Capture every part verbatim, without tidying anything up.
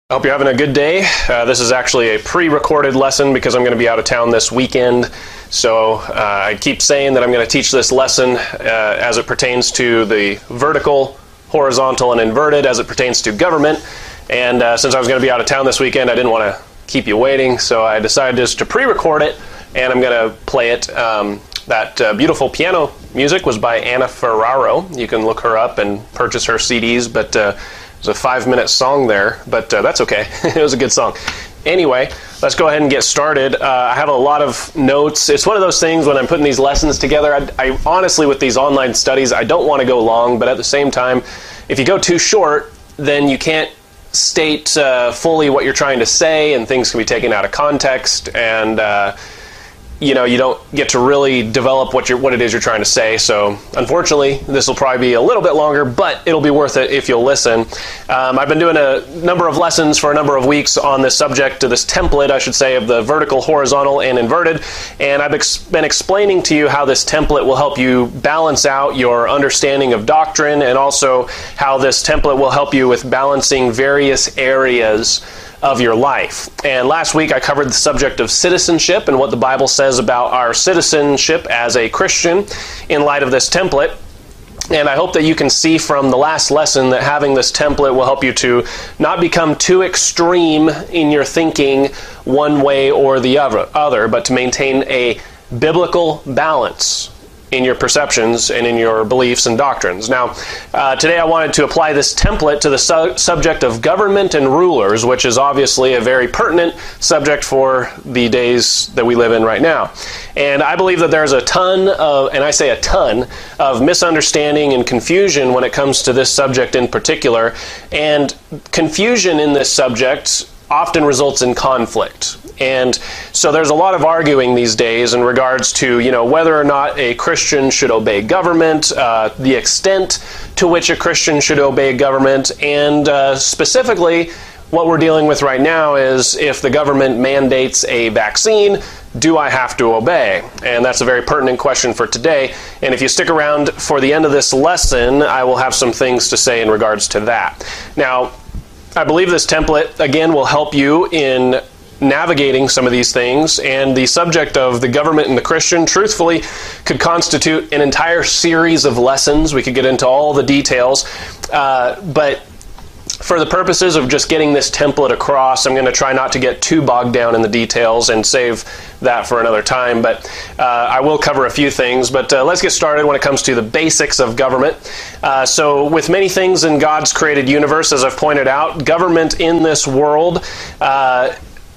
I hope you're having a good day. Uh, this is actually a pre-recorded lesson because I'm going to be out of town this weekend. So uh, I keep saying that I'm going to teach this lesson uh, as it pertains to the vertical, horizontal, and inverted, as it pertains to government. And uh, since I was going to be out of town this weekend, I didn't want to keep you waiting, so I decided just to pre-record it, and I'm going to play it. Um, that uh, beautiful piano music was by Anna Ferraro. You can look her up and purchase her C Ds, but uh, there's a five-minute song there, but uh, that's okay. It was a good song. Anyway, let's go ahead and get started. Uh, I have a lot of notes. It's one of those things when I'm putting these lessons together, I, I honestly, with these online studies, I don't want to go long, but at the same time, if you go too short, then you can't state uh, fully what you're trying to say, and things can be taken out of context, and uh, you know, you don't get to really develop what you're, what it is you're trying to say. So unfortunately, this will probably be a little bit longer, but it'll be worth it if you'll listen. Um, I've been doing a number of lessons for a number of weeks on this subject, to this template, I should say, of the vertical, horizontal, and inverted. And I've ex- been explaining to you how this template will help you balance out your understanding of doctrine, and also how this template will help you with balancing various areas of your life. And last week I covered the subject of citizenship and what the Bible says about our citizenship as a Christian in light of this template. And I hope that you can see from the last lesson that having this template will help you to not become too extreme in your thinking one way or the other, but to maintain a biblical balance in your perceptions and in your beliefs and doctrines. Now, uh, today I wanted to apply this template to the su- subject of government and rulers, which is obviously a very pertinent subject for the days that we live in right now. And I believe that there's a ton of, and I say a ton, of misunderstanding and confusion when it comes to this subject in particular. And confusion in this subject often results in conflict. And so there's a lot of arguing these days in regards to, you know, whether or not a Christian should obey government, uh, the extent to which a Christian should obey government, and uh, specifically what we're dealing with right now is if the government mandates a vaccine, do I have to obey? And that's a very pertinent question for today. And if you stick around for the end of this lesson, I will have some things to say in regards to that. Now, I believe this template, again, will help you in navigating some of these things, and the subject of the government and the Christian, truthfully, could constitute an entire series of lessons. We could get into all the details, uh, but for the purposes of just getting this template across, I'm going to try not to get too bogged down in the details and save that for another time, but uh, I will cover a few things. But uh, let's get started when it comes to the basics of government. Uh, so with many things in God's created universe, as I've pointed out, government in this world uh,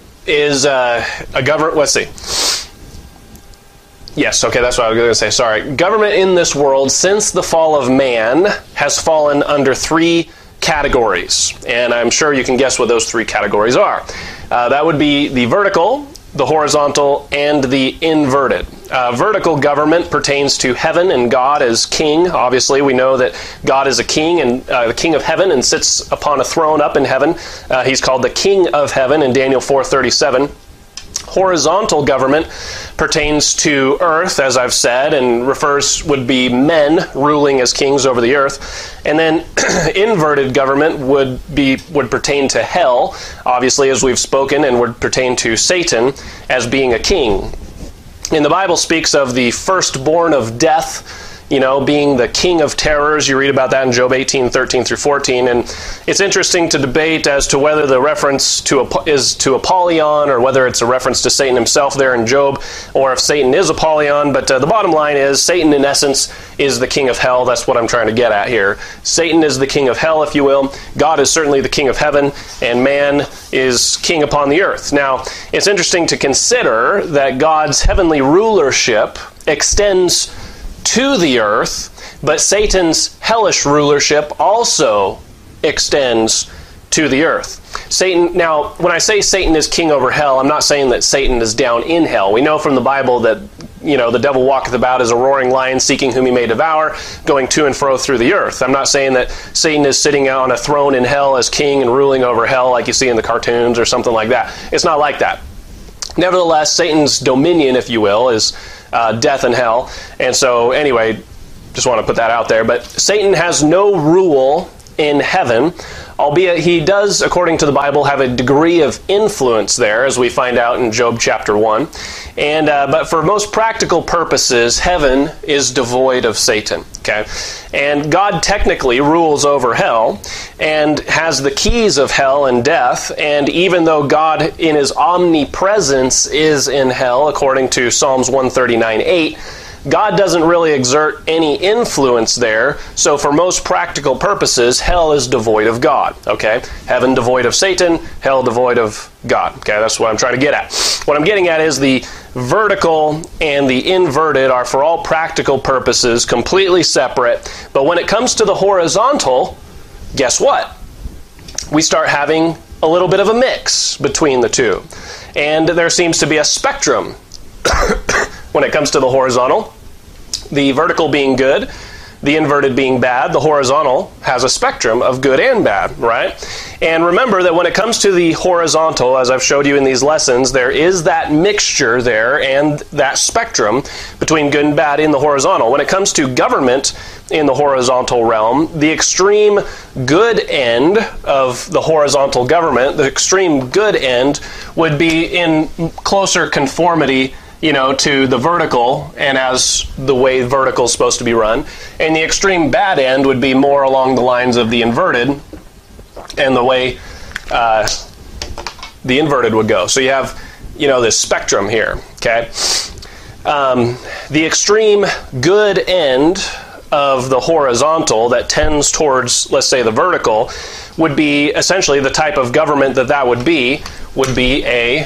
is uh, a government, let's see. Yes, okay, that's what I was going to say, sorry. Government in this world, since the fall of man, has fallen under three categories. And I'm sure you can guess what those three categories are. Uh, that would be the vertical, the horizontal, and the inverted. Uh, vertical government pertains to heaven and God as king. Obviously, we know that God is a king, and uh, the king of heaven, and sits upon a throne up in heaven. Uh, he's called the King of Heaven in Daniel four thirty-seven. Horizontal government pertains to earth, as I've said, and refers, would be men ruling as kings over the earth. And then inverted government would be would pertain to hell, obviously, as we've spoken, and would pertain to Satan as being a king. And the Bible speaks of the firstborn of death, you know, being the king of terrors. You read about that in Job eighteen, thirteen through fourteen. And it's interesting to debate as to whether the reference to is to Apollyon, or whether it's a reference to Satan himself there in Job, or if Satan is Apollyon. But uh, the bottom line is, Satan in essence is the king of hell. That's what I'm trying to get at here. Satan is the king of hell, if you will. God is certainly the king of heaven, and man is king upon the earth. Now, it's interesting to consider that God's heavenly rulership extends to the earth, but Satan's hellish rulership also extends to the earth. Satan, now, when I say Satan is king over hell, I'm not saying that Satan is down in hell. We know from the Bible that, you know, the devil walketh about as a roaring lion, seeking whom he may devour, going to and fro through the earth. I'm not saying that Satan is sitting on a throne in hell as king and ruling over hell like you see in the cartoons or something like that. It's not like that. Nevertheless, Satan's dominion, if you will, is uh, death and hell. And so, anyway, just want to put that out there. But Satan has no rule in heaven. albeit he does, according to the Bible, have a degree of influence there, as we find out in Job chapter one. And uh, but for most practical purposes, heaven is devoid of Satan. Okay, and God technically rules over hell and has the keys of hell and death. And even though God, in His omnipresence, is in hell, according to Psalms one thirty-nine eight, God doesn't really exert any influence there, so for most practical purposes, hell is devoid of God, okay? Heaven devoid of Satan, hell devoid of God, okay? That's what I'm trying to get at. What I'm getting at is the vertical and the inverted are, for all practical purposes, completely separate, but when it comes to the horizontal, guess what? We start having a little bit of a mix between the two, and there seems to be a spectrum when it comes to the horizontal. The vertical being good, the inverted being bad, the horizontal has a spectrum of good and bad, right? And remember that when it comes to the horizontal, as I've showed you in these lessons, there is that mixture there and that spectrum between good and bad in the horizontal. When it comes to government in the horizontal realm, the extreme good end of the horizontal government, the extreme good end, would be in closer conformity, you know, to the vertical and as the way vertical is supposed to be run. And the extreme bad end would be more along the lines of the inverted and the way uh, the inverted would go. So you have, you know, this spectrum here, okay? Um, the extreme good end of the horizontal that tends towards, let's say, the vertical, would be essentially the type of government that that would be, would be a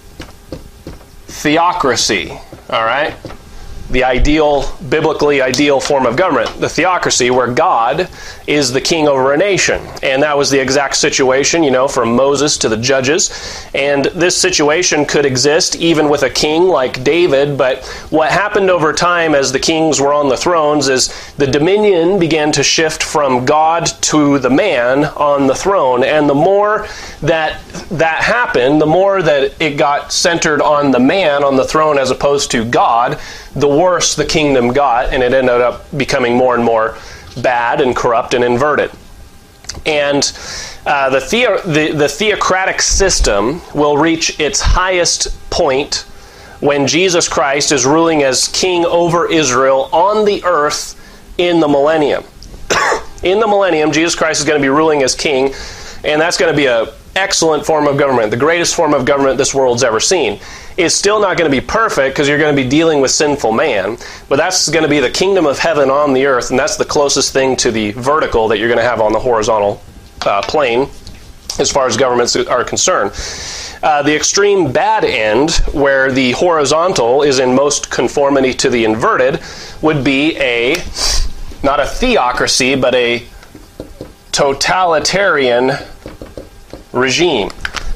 theocracy, all right? The ideal, biblically ideal form of government, the theocracy, where God is the king over a nation. And that was the exact situation, you know, from Moses to the judges. And this situation could exist even with a king like David, but what happened over time as the kings were on the thrones is the dominion began to shift from God to the man on the throne. And the more that that happened, the more that it got centered on the man on the throne as opposed to God, the worse the kingdom got, and it ended up becoming more and more bad and corrupt and inverted. And uh, the, theo- the, the theocratic system will reach its highest point when Jesus Christ is ruling as king over Israel on the earth in the millennium. In the millennium, Jesus Christ is going to be ruling as king, and that's going to be an excellent form of government, the greatest form of government this world's ever seen. It's still not going to be perfect because you're going to be dealing with sinful man, but that's going to be the kingdom of heaven on the earth, and that's the closest thing to the vertical that you're going to have on the horizontal uh, plane as far as governments are concerned. Uh, the extreme bad end, where the horizontal is in most conformity to the inverted, would be a, not a theocracy, but a totalitarian regime.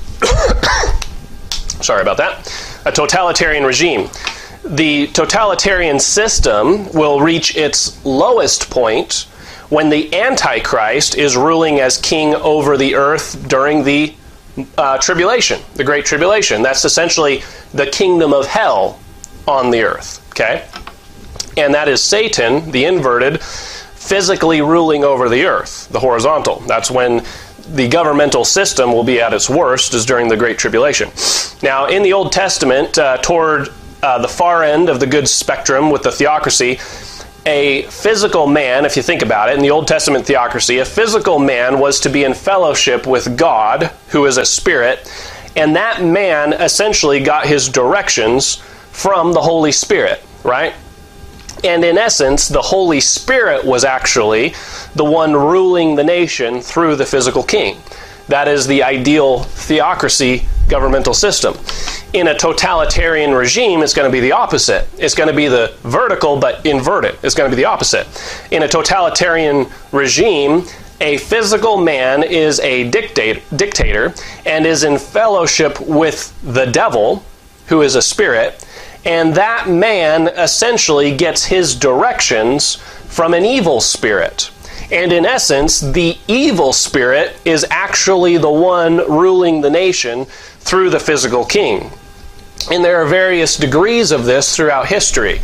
Sorry about that. A totalitarian regime. The totalitarian system will reach its lowest point when the Antichrist is ruling as king over the earth during the uh, tribulation, the Great Tribulation. That's essentially the kingdom of hell on the earth, okay? And that is Satan, the inverted, physically ruling over the earth, the horizontal. That's when the governmental system will be at its worst, is during the Great Tribulation. Now, in the Old Testament, uh, toward uh, the far end of the good spectrum with the theocracy, a physical man, if you think about it, in the Old Testament theocracy, a physical man was to be in fellowship with God, who is a spirit, and that man essentially got his directions from the Holy Spirit, right? And in essence, the Holy Spirit was actually the one ruling the nation through the physical king. That is the ideal theocracy governmental system. In a totalitarian regime, it's going to be the opposite. It's going to be the vertical but inverted. It's going to be the opposite. In a totalitarian regime, a physical man is a dictator, dictator and is in fellowship with the devil, who is a spirit, and that man essentially gets his directions from an evil spirit. And in essence, the evil spirit is actually the one ruling the nation through the physical king. And there are various degrees of this throughout history.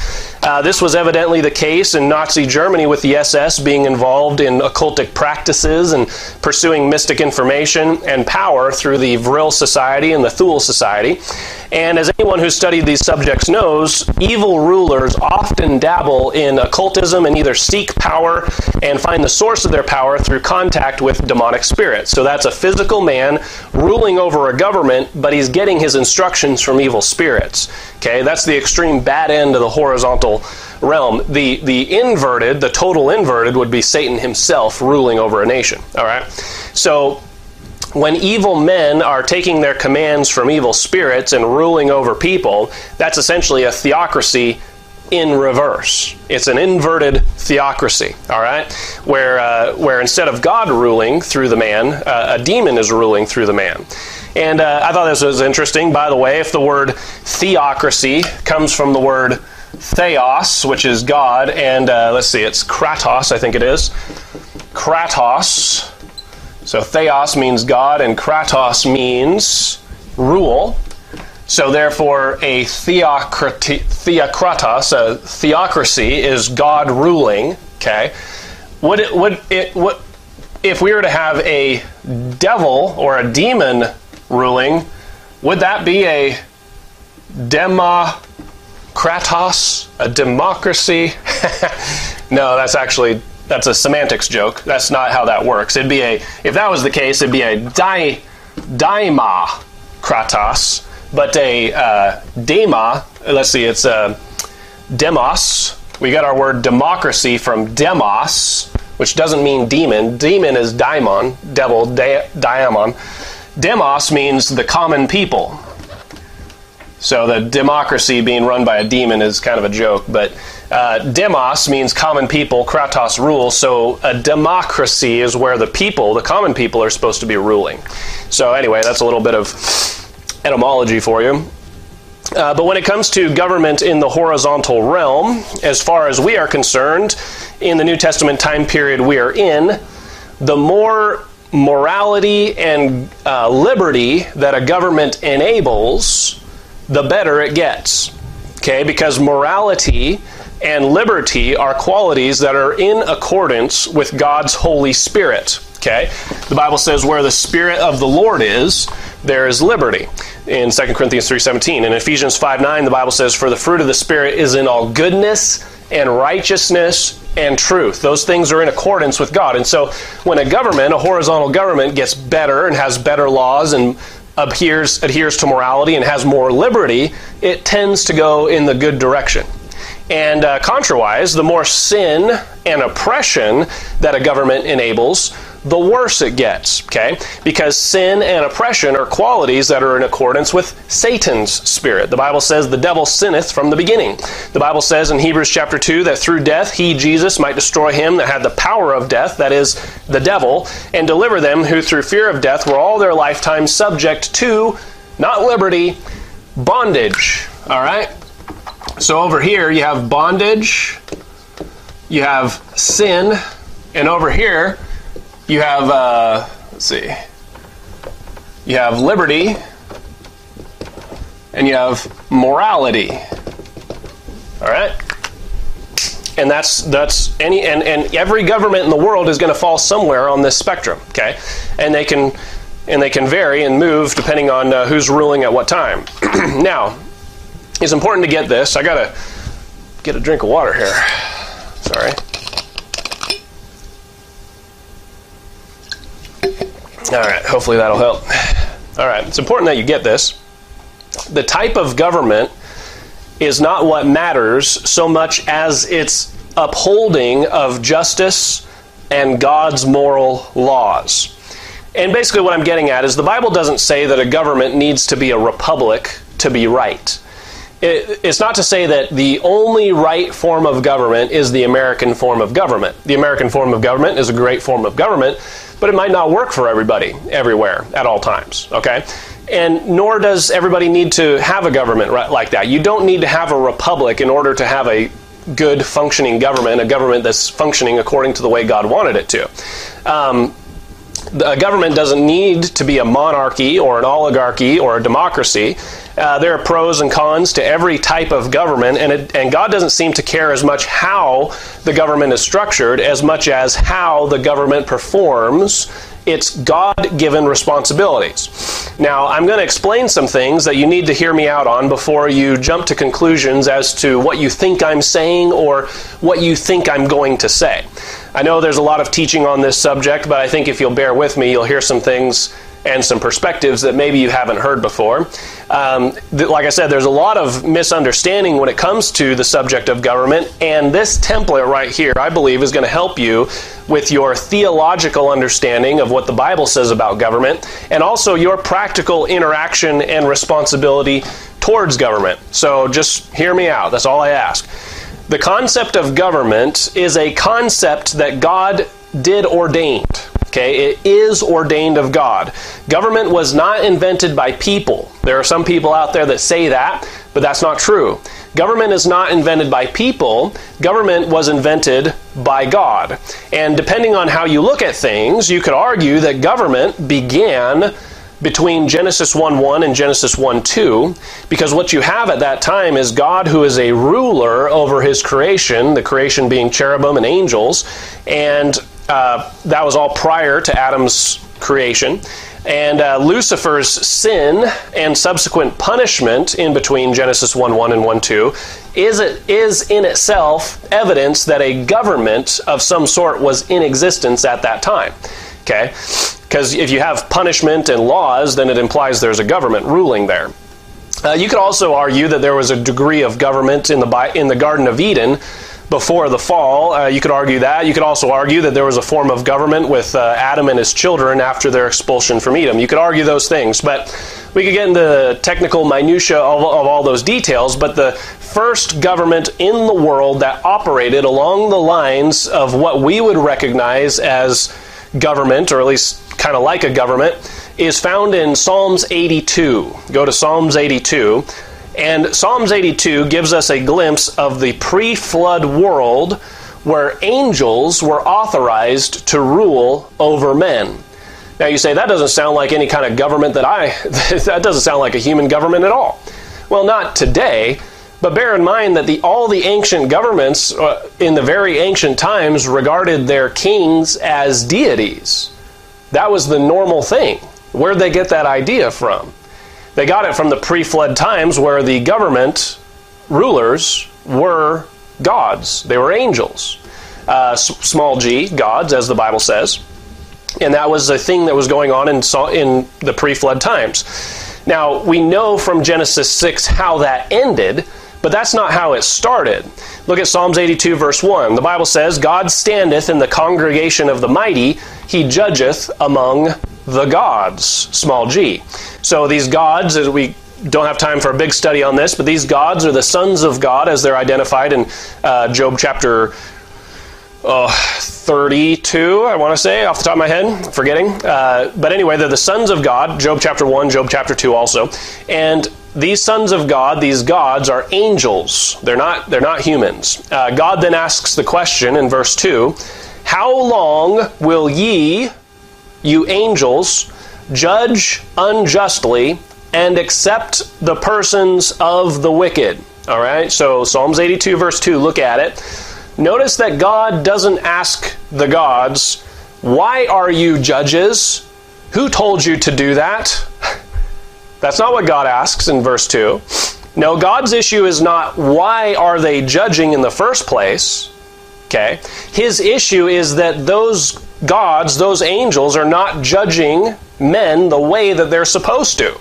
Uh, this was evidently the case in Nazi Germany, with the S S being involved in occultic practices and pursuing mystic information and power through the Vril Society and the Thule Society. And as anyone who's studied these subjects knows, evil rulers often dabble in occultism and either seek power and find the source of their power through contact with demonic spirits. So that's a physical man ruling over a government, but he's getting his instructions from evil spirits. Okay, that's the extreme bad end of the horizontal realm. The the inverted, the total inverted, would be Satan himself ruling over a nation. All right, so when evil men are taking their commands from evil spirits and ruling over people, that's essentially a theocracy in reverse. It's an inverted theocracy, all right, where uh, where instead of God ruling through the man, uh, a demon is ruling through the man. And uh, I thought this was interesting. By the way, if the word theocracy comes from the word theos, which is God, and uh, let's see, it's kratos, I think it is. Kratos. So theos means God, and kratos means rule. So therefore, a theocrati, theokratos, a theocracy, is God ruling. Okay, would it would it what if we were to have a devil or a demon ruling? Would that be a demokratos, a democracy? No, that's actually that's a semantics joke. That's not how that works. It'd be a if that was the case, it'd be a di daimokratos. But a uh, dema, let's see, it's a demos. We got our word democracy from demos, which doesn't mean demon. Demon is daimon, devil, da- daimon. Demos means the common people. So the democracy being run by a demon is kind of a joke, but uh, demos means common people, kratos rule, so a democracy is where the people, the common people, are supposed to be ruling. So anyway, that's a little bit of etymology for you. Uh, but when it comes to government in the horizontal realm, as far as we are concerned, in the New Testament time period we are in, the more morality and uh, liberty that a government enables, the better it gets. Okay, because morality and liberty are qualities that are in accordance with God's Holy Spirit. Okay, the Bible says where the Spirit of the Lord is, there is liberty. In Second Corinthians three seventeen. In Ephesians five nine, the Bible says, for the fruit of the Spirit is in all goodness and righteousness and truth. Those things are in accordance with God. And so when a government, a horizontal government, gets better and has better laws and adheres, adheres to morality and has more liberty, it tends to go in the good direction. And uh, contrawise, the more sin and oppression that a government enables, the worse it gets, okay? Because sin and oppression are qualities that are in accordance with Satan's spirit. The Bible says the devil sinneth from the beginning. The Bible says in Hebrews chapter two that through death he, Jesus, might destroy him that had the power of death, that is, the devil, and deliver them who through fear of death were all their lifetime subject to, not liberty, bondage, all right? So over here you have bondage, you have sin, and over here you have, uh, let's see, you have liberty, and you have morality. All right? And that's that's any and, and every government in the world is going to fall somewhere on this spectrum, okay? And they can and they can vary and move depending on uh, who's ruling at what time. Now, it's important to get this. I got to get a drink of water here. Sorry. All right, hopefully that'll help. All right, it's important that you get this. The type of government is not what matters so much as its upholding of justice and God's moral laws. And basically what I'm getting at is the Bible doesn't say that a government needs to be a republic to be right. It, it's not to say that the only right form of government is the American form of government. The American form of government is a great form of government, but it might not work for everybody, everywhere, at all times, okay? And nor does everybody need to have a government right like that. You don't need to have a republic in order to have a good functioning government, a government that's functioning according to the way God wanted it to. Um, A government doesn't need to be a monarchy or an oligarchy or a democracy. Uh, there are pros and cons to every type of government, and, it, and God doesn't seem to care as much how the government is structured as much as how the government performs its God-given responsibilities. Now, I'm going to explain some things that you need to hear me out on before you jump to conclusions as to what you think I'm saying or what you think I'm going to say. I know there's a lot of teaching on this subject, but I think if you'll bear with me, you'll hear some things and some perspectives that maybe you haven't heard before. Um, th- like I said, there's a lot of misunderstanding when it comes to the subject of government, and this template right here, I believe, is going to help you with your theological understanding of what the Bible says about government, and also your practical interaction and responsibility towards government. So just hear me out. That's all I ask. The concept of government is a concept that God did ordain. Okay, it is ordained of God. Government was not invented by people. There are some people out there that say that, but that's not true. Government is not invented by people. Government was invented by God. And depending on how you look at things, you could argue that government began between Genesis one one and Genesis one two, because what you have at that time is God who is a ruler over his creation, the creation being cherubim and angels, and uh, that was all prior to Adam's creation. And uh, Lucifer's sin and subsequent punishment in between Genesis one one and one two is, is in itself evidence that a government of some sort was in existence at that time. Okay? Because if you have punishment and laws, then it implies there's a government ruling there. Uh, you could also argue that there was a degree of government in the in the Garden of Eden before the fall. Uh, you could argue that. You could also argue that there was a form of government with uh, Adam and his children after their expulsion from Edom. You could argue those things, but we could get into the technical minutia of, of all those details. But the first government in the world that operated along the lines of what we would recognize as government, or at least kind of like a government, is found in Psalms eighty-two. Go to Psalms eighty-two. And Psalms eighty-two gives us a glimpse of the pre-flood world where angels were authorized to rule over men. Now you say, that doesn't sound like any kind of government that I, that doesn't sound like a human government at all. Well, not today, but bear in mind that the all the ancient governments uh, in the very ancient times regarded their kings as deities. That was the normal thing. Where'd they get that idea from? They got it from the pre-flood times where the government rulers were gods. They were angels. Uh, s- small g, gods, as the Bible says. And that was a thing that was going on in, in the pre-flood times. Now, we know from Genesis six how that ended, but that's not how it started. Look at Psalms eighty-two, verse one. The Bible says, God standeth in the congregation of the mighty, he judgeth among the gods, small g. So these gods, as we don't have time for a big study on this, but these gods are the sons of God as they're identified in uh, Job chapter uh, thirty-two, I want to say, off the top of my head, forgetting. Uh, but anyway, they're the sons of God, Job chapter one, Job chapter two also. And these sons of God, these gods, are angels. They're not, they're not humans. Uh, God then asks the question in verse two, how long will ye, you angels, judge unjustly and accept the persons of the wicked? All right, so Psalms eighty-two, verse two, look at it. Notice that God doesn't ask the gods, why are you judges? Who told you to do that? That's not what God asks in verse two. No, God's issue is not why are they judging in the first place. Okay? His issue is that those gods, those angels, are not judging men the way that they're supposed to.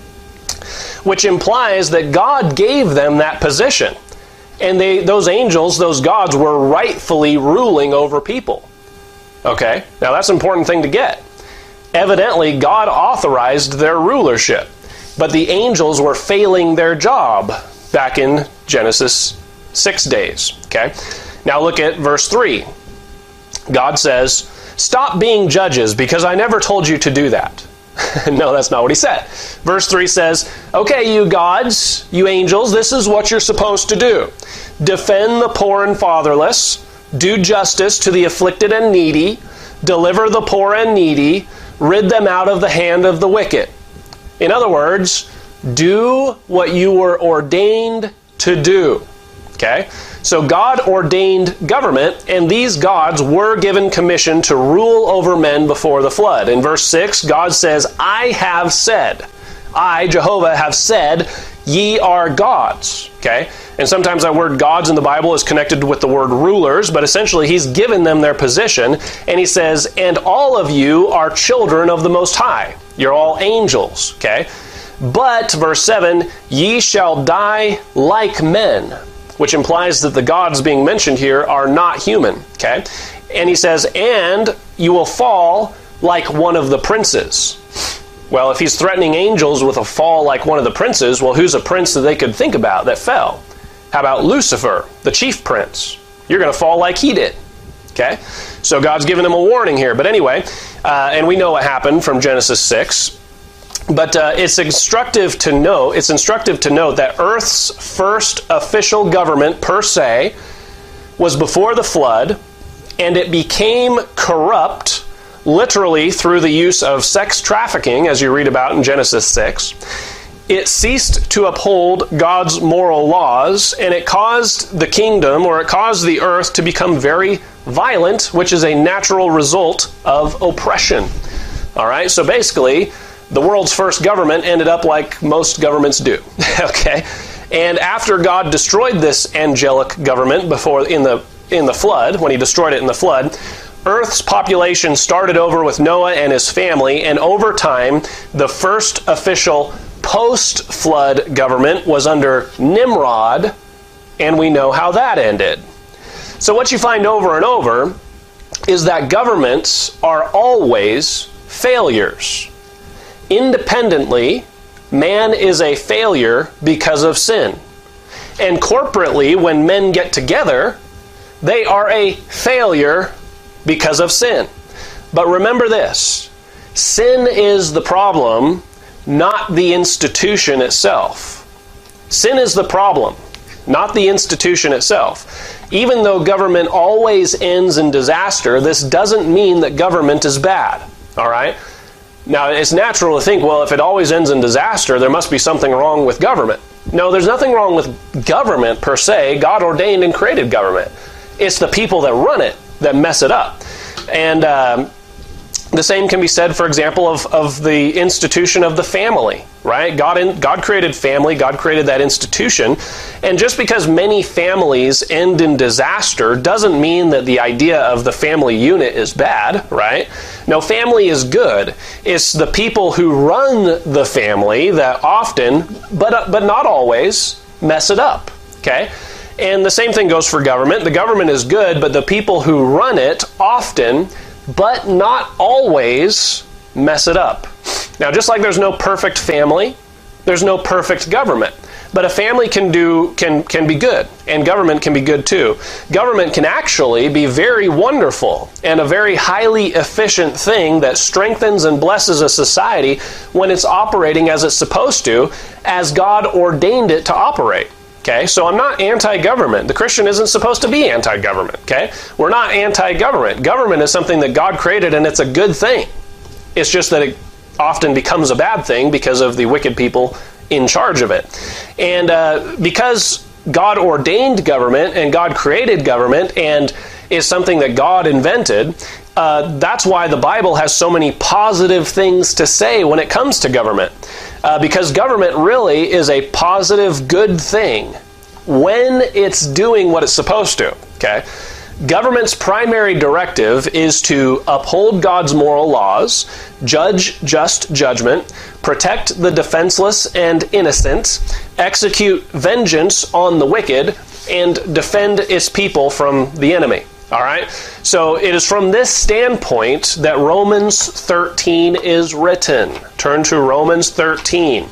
Which implies that God gave them that position. And they, those angels, those gods, were rightfully ruling over people. Okay? Now that's an important thing to get. Evidently, God authorized their rulership. But the angels were failing their job back in Genesis six days. Okay? Now look at verse three. God says, stop being judges because I never told you to do that. No, that's not what he said. Verse three says, okay, you gods, you angels, this is what you're supposed to do. Defend the poor and fatherless. Do justice to the afflicted and needy. deliver the poor and needy, rid them out of the hand of the wicked. In other words, do what you were ordained to do. Okay? So God ordained government, and these gods were given commission to rule over men before the flood. In verse six, God says, I have said, I, Jehovah, have said, ye are gods. Okay? And sometimes that word gods in the Bible is connected with the word rulers, but essentially he's given them their position, and he says, and all of you are children of the Most High. You're all angels. Okay? But, verse seven, ye shall die like men, which implies that the gods being mentioned here are not human. Okay? And he says, and you will fall like one of the princes. Well, if he's threatening angels with a fall like one of the princes, well, who's a prince that they could think about that fell? How about Lucifer, the chief prince? You're going to fall like he did. Okay? So God's giving him a warning here. But anyway, uh, and we know what happened from Genesis six. But uh, it's instructive to know, it's instructive to note that Earth's first official government, per se, was before the flood, and it became corrupt, literally through the use of sex trafficking, as you read about in Genesis six. It ceased to uphold God's moral laws, and it caused the kingdom, or it caused the earth to become very violent, which is a natural result of oppression. All right, so basically, the world's first government ended up like most governments do. Okay? And after God destroyed this angelic government before in the in the flood, when he destroyed it in the flood, Earth's population started over with Noah and his family, and over time, the first official post-flood government was under Nimrod, and we know how that ended. So what you find over and over is that governments are always failures. Independently, man is a failure because of sin. And corporately, when men get together, they are a failure because of sin. But remember this, sin is the problem, not the institution itself. Sin is the problem, not the institution itself. Even though government always ends in disaster, this doesn't mean that government is bad. All right? Now, it's natural to think, well, if it always ends in disaster, there must be something wrong with government. No, there's nothing wrong with government per se. God ordained and created government. It's the people that run it that mess it up. And um, the same can be said, for example, of, of the institution of the family, right? God, in, God created family. God created that institution. And just because many families end in disaster doesn't mean that the idea of the family unit is bad, right? No, family is good. It's the people who run the family that often, but but not always, mess it up, okay? And the same thing goes for government. The government is good, but the people who run it often, but not always, mess it up. Now, just like there's no perfect family, there's no perfect government. But a family can do can can be good, and government can be good too. Government can actually be very wonderful and a very highly efficient thing that strengthens and blesses a society when it's operating as it's supposed to, as God ordained it to operate. Okay, so I'm not anti-government. The Christian isn't supposed to be anti-government, okay? We're not anti-government. Government is something that God created, and it's a good thing. It's just that it often becomes a bad thing because of the wicked people in charge of it. And uh, because God ordained government, and God created government, and is something that God invented, uh, that's why the Bible has so many positive things to say when it comes to government. Uh, because government really is a positive, good thing when it's doing what it's supposed to. Okay? Government's primary directive is to uphold God's moral laws, judge just judgment, protect the defenseless and innocent, execute vengeance on the wicked, and defend its people from the enemy. All right? So it is from this standpoint that Romans thirteen is written. Turn to Romans thirteen.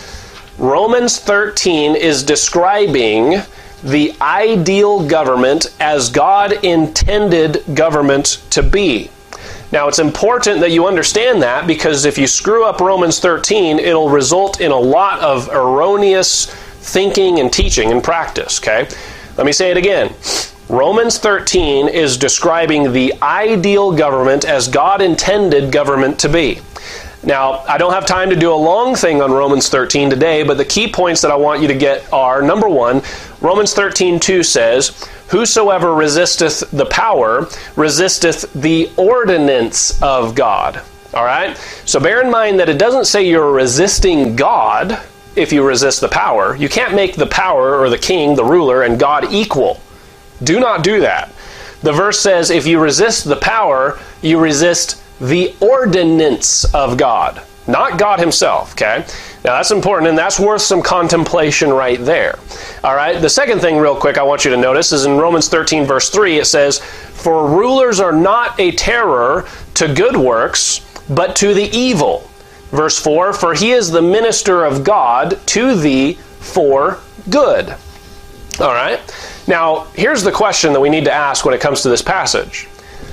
Romans thirteen is describing the ideal government as God intended government to be. Now, it's important that you understand that, because if you screw up Romans thirteen, it'll result in a lot of erroneous thinking and teaching and practice, okay? Let me say it again. Romans thirteen is describing the ideal government as God intended government to be. Now, I don't have time to do a long thing on Romans thirteen today, but the key points that I want you to get are, number one, Romans thirteen two says, "Whosoever resisteth the power, resisteth the ordinance of God." All right? So bear in mind that it doesn't say you're resisting God if you resist the power. You can't make the power or the king, the ruler, and God equal. Do not do that. The verse says if you resist the power, you resist the ordinance of God, not God himself, okay? Now that's important, and that's worth some contemplation right there. All right, the second thing real quick I want you to notice is in Romans thirteen verse three, it says, "For rulers are not a terror to good works, but to the evil." Verse four, "For he is the minister of God to thee for good." All right, now here's the question that we need to ask when it comes to this passage.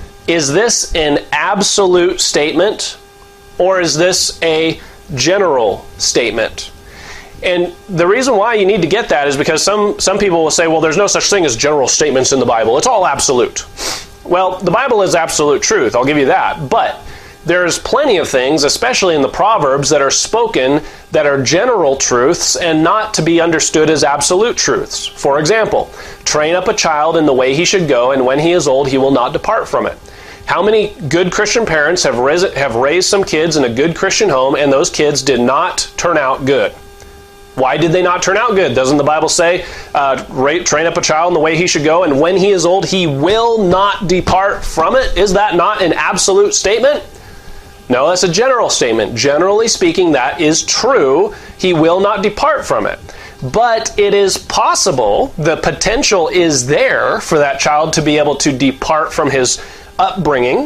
Is this an absolute statement, or is this a general statement? And the reason why you need to get that is because some, some people will say, well, there's no such thing as general statements in the Bible. It's all absolute. Well, the Bible is absolute truth. I'll give you that. But there's plenty of things, especially in the Proverbs, that are spoken that are general truths and not to be understood as absolute truths. For example, train up a child in the way he should go, and when he is old, he will not depart from it. How many good Christian parents have raised, have raised some kids in a good Christian home, and those kids did not turn out good? Why did they not turn out good? Doesn't the Bible say, uh, train up a child in the way he should go, and when he is old, he will not depart from it? Is that not an absolute statement? No, that's a general statement. Generally speaking, that is true. He will not depart from it. But it is possible, the potential is there for that child to be able to depart from his upbringing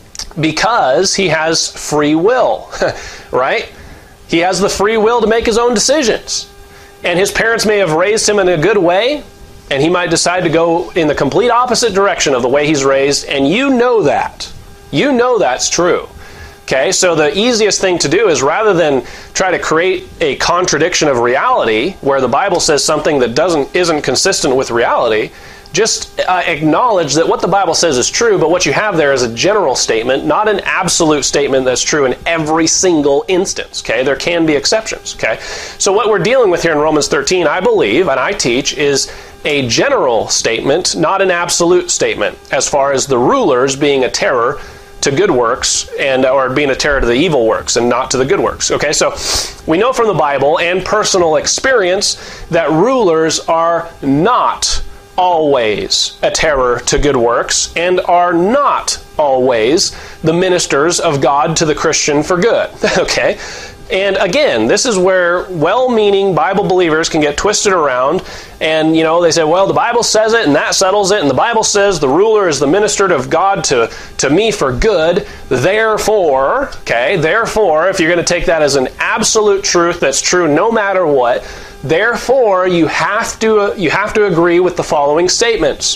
because he has free will, right? He has the free will to make his own decisions. And his parents may have raised him in a good way, and he might decide to go in the complete opposite direction of the way he's raised, and you know that. You know that's true. Okay, so the easiest thing to do is rather than try to create a contradiction of reality where the Bible says something that doesn't isn't consistent with reality, just uh, acknowledge that what the Bible says is true, but what you have there is a general statement, not an absolute statement that's true in every single instance. Okay, there can be exceptions. Okay, so what we're dealing with here in Romans thirteen, I believe, and I teach, is a general statement, not an absolute statement, as far as the rulers being a terror to good works, and or being a terror to the evil works and not to the good works. Okay, so we know from the Bible and personal experience that rulers are not always a terror to good works and are not always the ministers of God to the Christian for good. Okay, and again, this is where well-meaning Bible believers can get twisted around, and you know, they say, well, the Bible says it and that settles it, and the Bible says the ruler is the minister of God to, to me for good, therefore, okay, therefore, if you're going to take that as an absolute truth that's true no matter what, therefore, you have to, you have to agree with the following statements.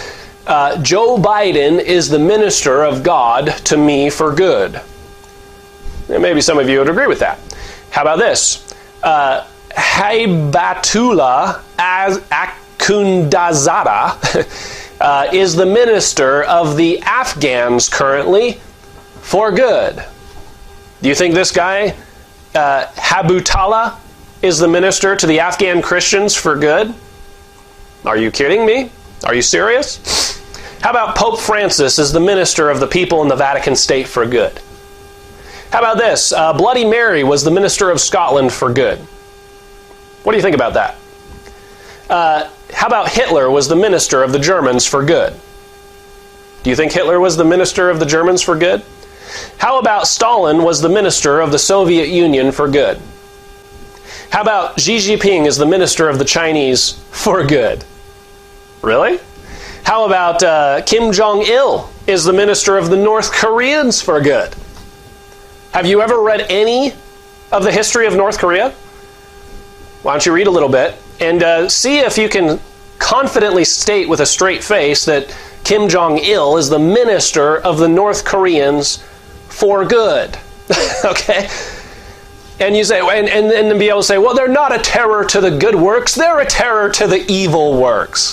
Uh, Joe Biden is the minister of God to me for good. And maybe some of you would agree with that. How about this? Uh, Haybatullah Akhundzada uh, is the minister of the Afghans currently for good. Do you think this guy, uh, Haybatullah, is the minister to the Afghan Christians for good? Are you kidding me? Are you serious? How about Pope Francis is the minister of the people in the Vatican State for good? How about this? Uh, Bloody Mary was the minister of Scotland for good. What do you think about that? Uh, how about Hitler was the minister of the Germans for good? Do you think Hitler was the minister of the Germans for good? How about Stalin was the minister of the Soviet Union for good? How about Xi Jinping is the minister of the Chinese for good? Really? How about uh, Kim Jong-il is the minister of the North Koreans for good? Have you ever read any of the history of North Korea? Why don't you read a little bit and uh, see if you can confidently state with a straight face that Kim Jong-il is the minister of the North Koreans for good. Okay? And you say, and, and then be able to say, well, they're not a terror to the good works, they're a terror to the evil works.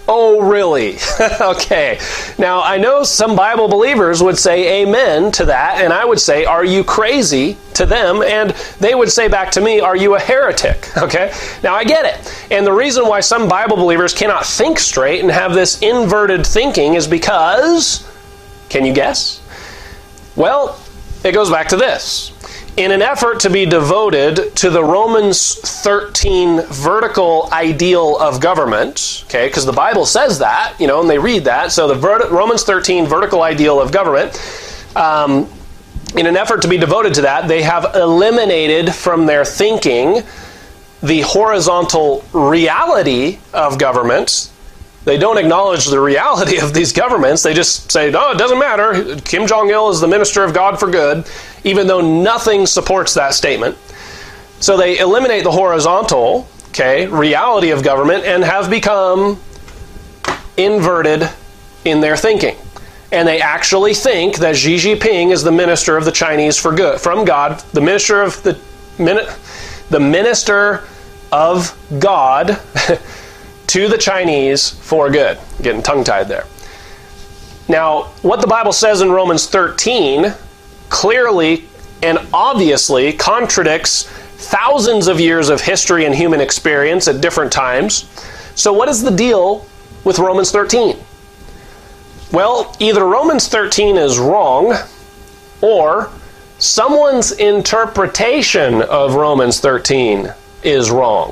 Oh, really? Okay. Now, I know some Bible believers would say amen to that, and I would say, are you crazy, to them, and they would say back to me, are you a heretic? Okay? Now, I get it. And the reason why some Bible believers cannot think straight and have this inverted thinking is because, can you guess? Well, it goes back to this. In an effort to be devoted to the Romans thirteen vertical ideal of government, okay, because the Bible says that, you know, and they read that, so the vert- Romans thirteen vertical ideal of government, um, in an effort to be devoted to that, they have eliminated from their thinking the horizontal reality of government. They don't acknowledge the reality of these governments. They just say, no, it doesn't matter. Kim Jong-il is the minister of God for good, even though nothing supports that statement. So they eliminate the horizontal, okay, reality of government and have become inverted in their thinking. And they actually think that Xi Jinping is the minister of the Chinese for good, from God, the minister of the, the minister of God to the Chinese for good. Getting tongue-tied there. Now, what the Bible says in Romans thirteen clearly and obviously contradicts thousands of years of history and human experience at different times. So what is the deal with Romans thirteen? Well, either Romans thirteen is wrong, or someone's interpretation of Romans thirteen is wrong.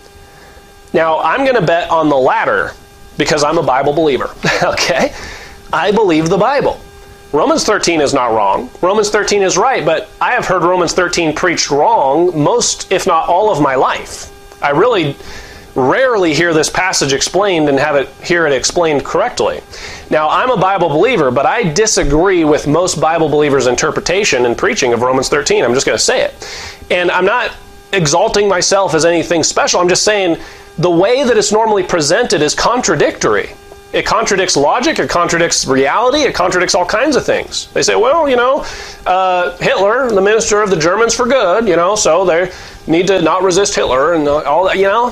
Now, I'm going to bet on the latter because I'm a Bible believer, okay? I believe the Bible. Romans thirteen is not wrong. Romans thirteen is right, but I have heard Romans thirteen preached wrong most, if not all, of my life. I really rarely hear this passage explained and have it hear it explained correctly. Now, I'm a Bible believer, but I disagree with most Bible believers' interpretation and preaching of Romans thirteen. I'm just going to say it. And I'm not exalting myself as anything special. I'm just saying the way that it's normally presented is contradictory. It contradicts logic, it contradicts reality, it contradicts all kinds of things. They say, well, you know, uh, Hitler, the minister of the Germans for good, you know, so they need to not resist Hitler and all that, you know.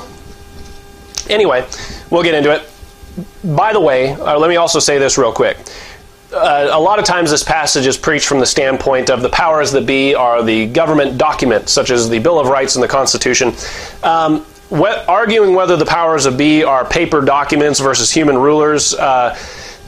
Anyway, we'll get into it. By the way, uh, let me also say this real quick. Uh, a lot of times this passage is preached from the standpoint of the powers that be are the government documents, such as the Bill of Rights and the Constitution. Um, What, arguing whether the powers that be are paper documents versus human rulers, uh,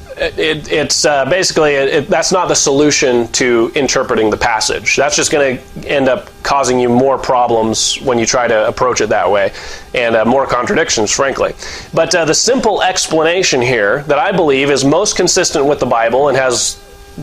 it, it's uh, basically, it, that's not the solution to interpreting the passage. That's just going to end up causing you more problems when you try to approach it that way, and uh, more contradictions, frankly. But uh, the simple explanation here that I believe is most consistent with the Bible and has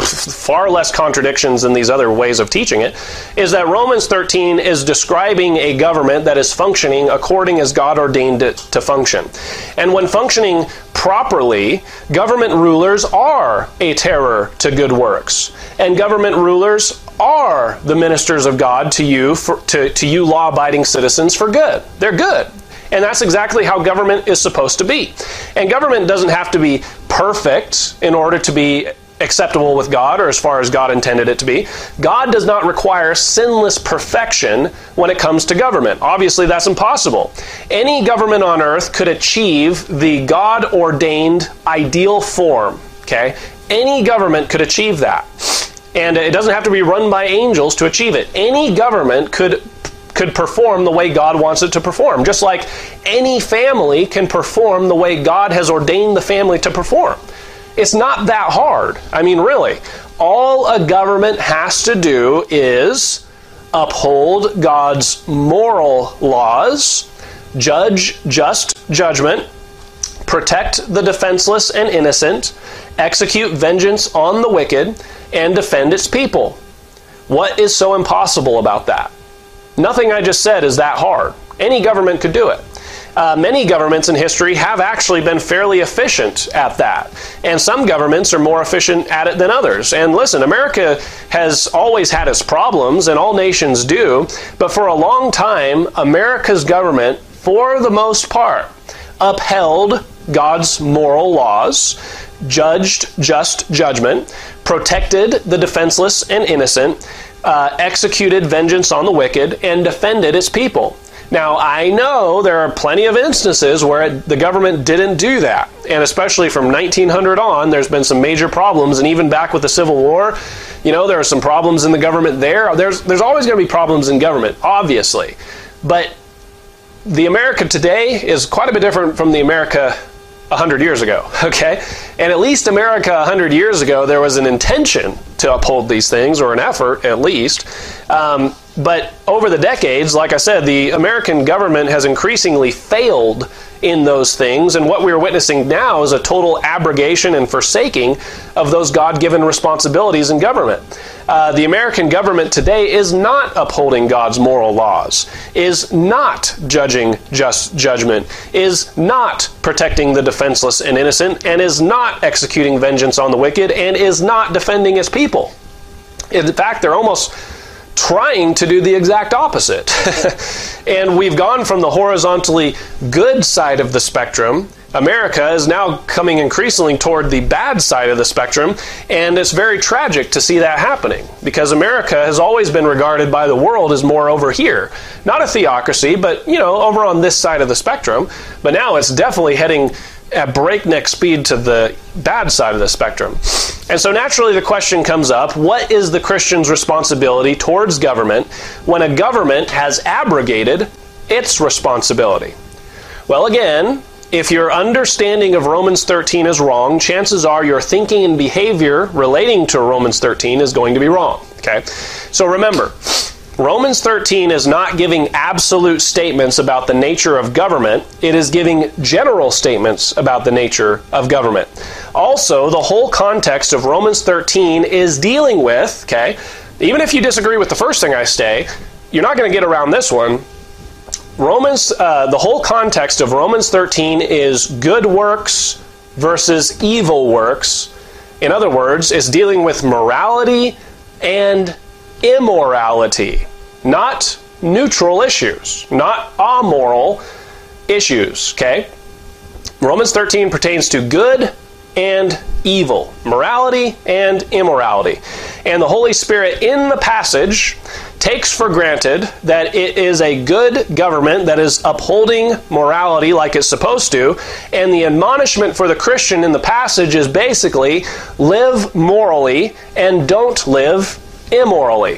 far less contradictions than these other ways of teaching it, is that Romans thirteen is describing a government that is functioning according as God ordained it to function. And when functioning properly, government rulers are a terror to good works. And government rulers are the ministers of God to you, for, to, to you law-abiding citizens for good. They're good. And that's exactly how government is supposed to be. And government doesn't have to be perfect in order to be acceptable with God, or as far as God intended it to be. God does not require sinless perfection when it comes to government. Obviously, that's impossible. Any government on earth could achieve the God-ordained ideal form, okay? Any government could achieve that. And it doesn't have to be run by angels to achieve it. Any government could could perform the way God wants it to perform, just like any family can perform the way God has ordained the family to perform. It's not that hard. I mean, really. All a government has to do is uphold God's moral laws, judge just judgment, protect the defenseless and innocent, execute vengeance on the wicked, and defend its people. What is so impossible about that? Nothing I just said is that hard. Any government could do it. Uh, many governments in history have actually been fairly efficient at that. And some governments are more efficient at it than others. And listen, America has always had its problems, and all nations do. But for a long time, America's government, for the most part, upheld God's moral laws, judged just judgment, protected the defenseless and innocent, uh, executed vengeance on the wicked, and defended its people. Now, I know there are plenty of instances where it, the government didn't do that. And especially from nineteen hundred on, there's been some major problems. And even back with the Civil War, you know, there are some problems in the government there. There's, there's always going to be problems in government, obviously. But the America today is quite a bit different from the America one hundred years ago, okay? And at least America one hundred years ago, there was an intention to uphold these things, or an effort at least. Um, but over the decades, like I said, the American government has increasingly failed in those things, and what we're witnessing now is a total abrogation and forsaking of those God-given responsibilities in government. Uh, the American government today is not upholding God's moral laws, is not judging just judgment, is not protecting the defenseless and innocent, and is not executing vengeance on the wicked, and is not defending its people. In fact, they're almost trying to do the exact opposite. And we've gone from the horizontally good side of the spectrum. America is now coming increasingly toward the bad side of the spectrum, and it's very tragic to see that happening, because America has always been regarded by the world as more over here. Not a theocracy, but, you know, over on this side of the spectrum. But now it's definitely heading at breakneck speed to the bad side of the spectrum. And so naturally the question comes up, what is the Christian's responsibility towards government when a government has abrogated its responsibility? Well, again, if your understanding of Romans thirteen is wrong, chances are your thinking and behavior relating to Romans thirteen is going to be wrong. Okay? So remember, Romans thirteen is not giving absolute statements about the nature of government. It is giving general statements about the nature of government. Also, the whole context of Romans thirteen is dealing with, okay, even if you disagree with the first thing I say, you're not going to get around this one. Romans, uh, the whole context of Romans thirteen is good works versus evil works. In other words, it's dealing with morality and immorality, not neutral issues, not amoral issues, okay? Romans thirteen pertains to good and evil, morality and immorality. And the Holy Spirit in the passage takes for granted that it is a good government that is upholding morality like it's supposed to, and the admonishment for the Christian in the passage is basically live morally and don't live immorally.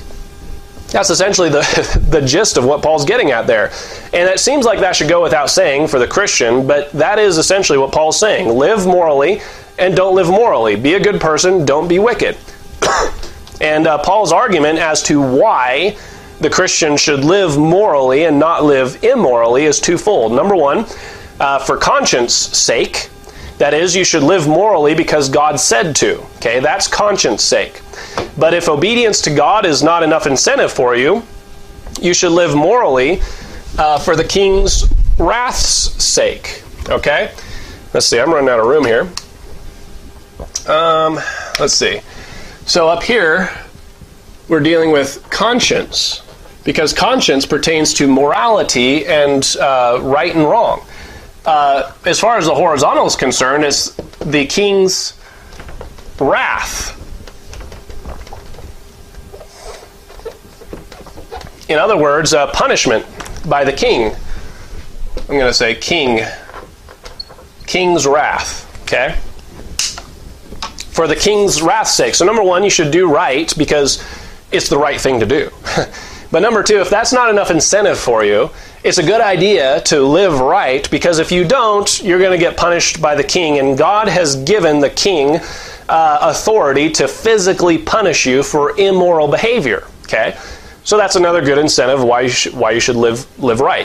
That's essentially the, the gist of what Paul's getting at there. And it seems like that should go without saying for the Christian, but that is essentially what Paul's saying. Live morally and don't live morally. Be a good person, don't be wicked. And uh, Paul's argument as to why the Christian should live morally and not live immorally is twofold. Number one, uh, for conscience sake. That is, you should live morally because God said to. Okay, that's conscience sake. But if obedience to God is not enough incentive for you, you should live morally uh, for the king's wrath's sake. Okay? Let's see, I'm running out of room here. Um, let's see. So up here, we're dealing with conscience, because conscience pertains to morality and uh, right and wrong. Uh, as far as the horizontal is concerned, it's the king's wrath. In other words, uh, punishment by the king. I'm going to say king. King's wrath. Okay? For the king's wrath's sake. So number one, you should do right because it's the right thing to do. But number two, if that's not enough incentive for you, it's a good idea to live right, because if you don't, you're going to get punished by the king, and God has given the king uh, authority to physically punish you for immoral behavior. Okay? So that's another good incentive why you should, why you should live live right.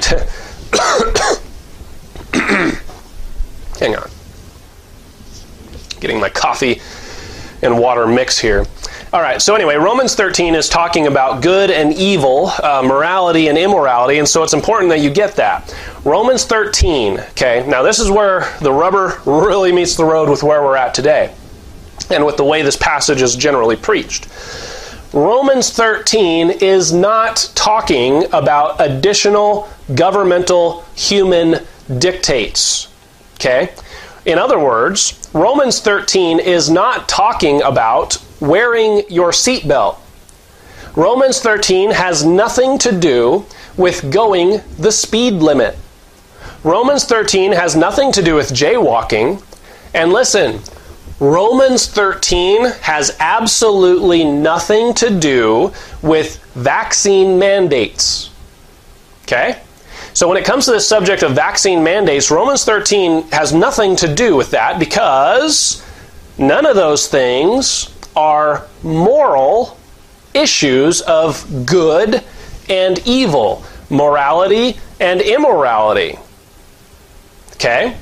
Hang on. Getting my coffee and water mix here. All right, so anyway, Romans thirteen is talking about good and evil, uh, morality and immorality, and so it's important that you get that. Romans thirteen, okay, now this is where the rubber really meets the road with where we're at today, and with the way this passage is generally preached. Romans thirteen is not talking about additional governmental human dictates, okay? In other words, Romans thirteen is not talking about wearing your seatbelt. Romans thirteen has nothing to do with going the speed limit. Romans thirteen has nothing to do with jaywalking. And listen, Romans thirteen has absolutely nothing to do with vaccine mandates. Okay? So when it comes to this subject of vaccine mandates, Romans thirteen has nothing to do with that, because none of those things are moral issues of good and evil, morality and immorality. Okay?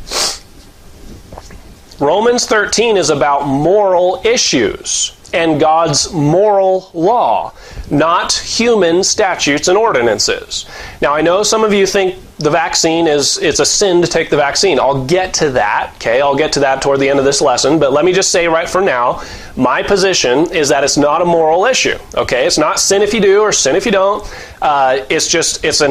Romans thirteen is about moral issues and God's moral law, not human statutes and ordinances. Now, I know some of you think the vaccine is, it's a sin to take the vaccine. I'll get to that, okay? I'll get to that toward the end of this lesson, but let me just say right for now, my position is that it's not a moral issue, okay? It's not sin if you do or sin if you don't. Uh, it's just, it's an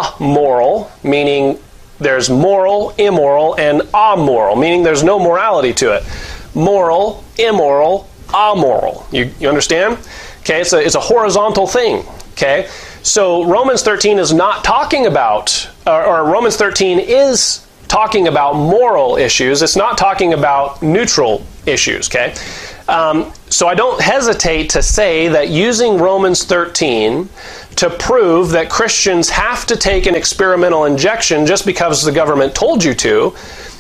amoral, meaning there's moral, immoral, and amoral, meaning there's no morality to it. Moral, immoral, amoral. You, you understand? Okay, it's a, it's a horizontal thing, okay? So Romans thirteen is not talking about, or, or Romans thirteen is talking about moral issues. It's not talking about neutral issues, okay? Um, so I don't hesitate to say that using Romans thirteen to prove that Christians have to take an experimental injection just because the government told you to,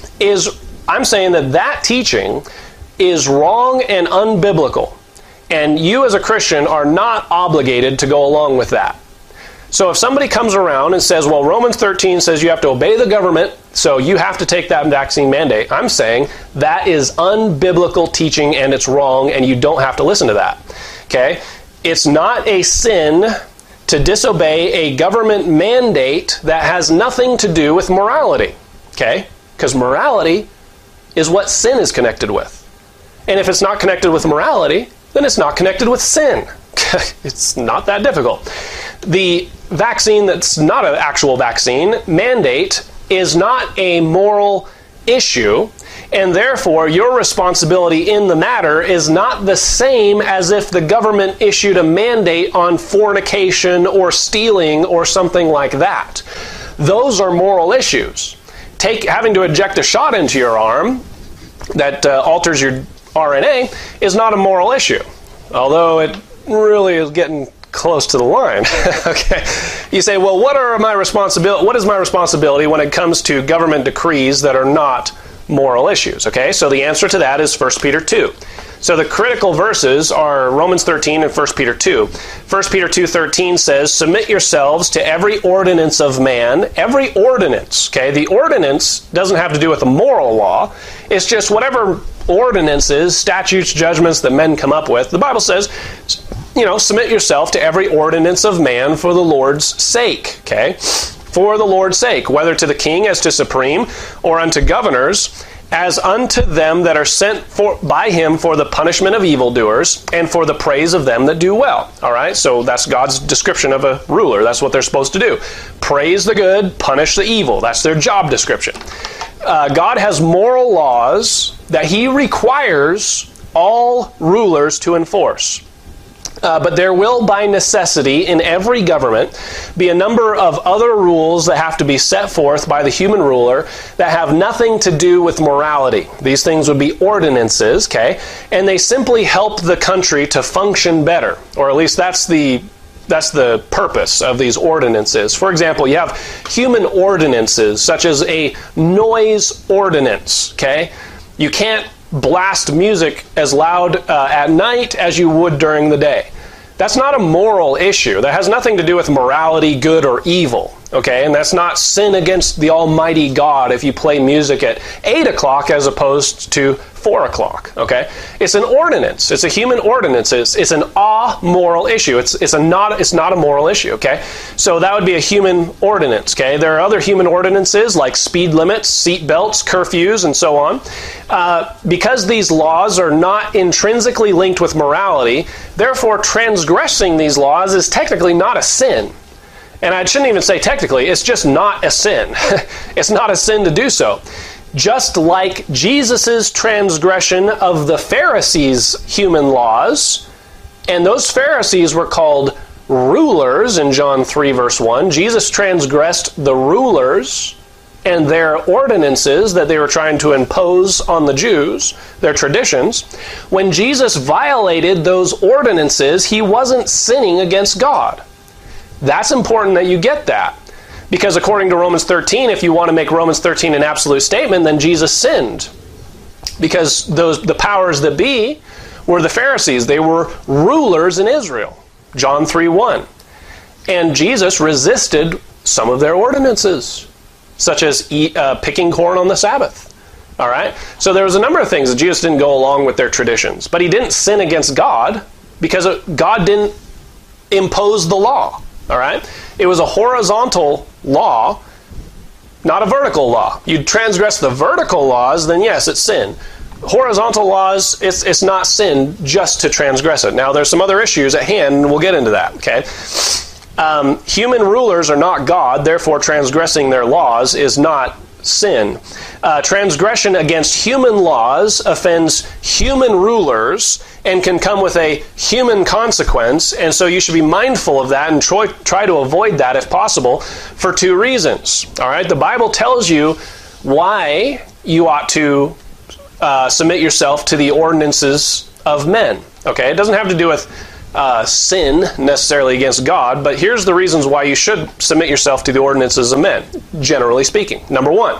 is, I'm saying that that teaching is wrong and unbiblical. And you as a Christian are not obligated to go along with that. So if somebody comes around and says, well, Romans thirteen says you have to obey the government, so you have to take that vaccine mandate, I'm saying that is unbiblical teaching and it's wrong and you don't have to listen to that. Okay? It's not a sin to disobey a government mandate that has nothing to do with morality. Okay? Because morality is what sin is connected with. And if it's not connected with morality, then it's not connected with sin. It's not that difficult. The vaccine that's not an actual vaccine mandate is not a moral issue, and therefore your responsibility in the matter is not the same as if the government issued a mandate on fornication or stealing or something like that. Those are moral issues. Take having to inject a shot into your arm that uh, alters your R N A is not a moral issue, although it really is getting close to the line. Okay, you say, well, what are my responsibility? What is my responsibility when it comes to government decrees that are not moral issues? Okay, so the answer to that is First Peter two. So the critical verses are Romans thirteen and First Peter two. First Peter two thirteen says, submit yourselves to every ordinance of man. Every ordinance, okay? The ordinance doesn't have to do with the moral law. It's just whatever ordinances, statutes, judgments that men come up with. The Bible says, you know, submit yourself to every ordinance of man for the Lord's sake, okay? For the Lord's sake, whether to the king as to supreme, or unto governors, as unto them that are sent for, by him for the punishment of evildoers, and for the praise of them that do well. All right, so that's God's description of a ruler. That's what they're supposed to do. Praise the good, punish the evil. That's their job description. Uh, God has moral laws that he requires all rulers to enforce. Uh, but there will, by necessity, in every government, be a number of other rules that have to be set forth by the human ruler that have nothing to do with morality. These things would be ordinances, okay? And they simply help the country to function better, or at least that's the that's the purpose of these ordinances. For example, you have human ordinances, such as a noise ordinance, okay? You can't blast music as loud uh, at night as you would during the day. That's not a moral issue. That has nothing to do with morality, good or evil. Okay, and that's not sin against the Almighty God if you play music at eight o'clock as opposed to four o'clock. Okay, it's an ordinance. It's a human ordinance. It's, it's an amoral issue. It's it's a not it's not a moral issue. Okay, so that would be a human ordinance. Okay, there are other human ordinances like speed limits, seat belts, curfews, and so on. Uh, because these laws are not intrinsically linked with morality, therefore transgressing these laws is technically not a sin. And I shouldn't even say technically, it's just not a sin. It's not a sin to do so. Just like Jesus' transgression of the Pharisees' human laws, and those Pharisees were called rulers in John three, verse one. Jesus transgressed the rulers and their ordinances that they were trying to impose on the Jews, their traditions. When Jesus violated those ordinances, he wasn't sinning against God. That's important that you get that. Because according to Romans thirteen, if you want to make Romans thirteen an absolute statement, then Jesus sinned. Because those the powers that be were the Pharisees. They were rulers in Israel. John three one. And Jesus resisted some of their ordinances, such as eat, uh, picking corn on the Sabbath. All right? So there was a number of things that Jesus didn't go along with their traditions. But he didn't sin against God because God didn't impose the law. All right? It was a horizontal law, not a vertical law. You transgress the vertical laws, then yes, it's sin. Horizontal laws, it's it's not sin just to transgress it. Now, there's some other issues at hand, and we'll get into that, okay? Um, human rulers are not God, therefore transgressing their laws is not sin. Uh, transgression against human laws offends human rulers and can come with a human consequence, and so you should be mindful of that and try, try to avoid that if possible for two reasons. All right, the Bible tells you why you ought to uh, submit yourself to the ordinances of men. Okay, it doesn't have to do with uh, sin necessarily against God, but here's the reasons why you should submit yourself to the ordinances of men, generally speaking. Number one,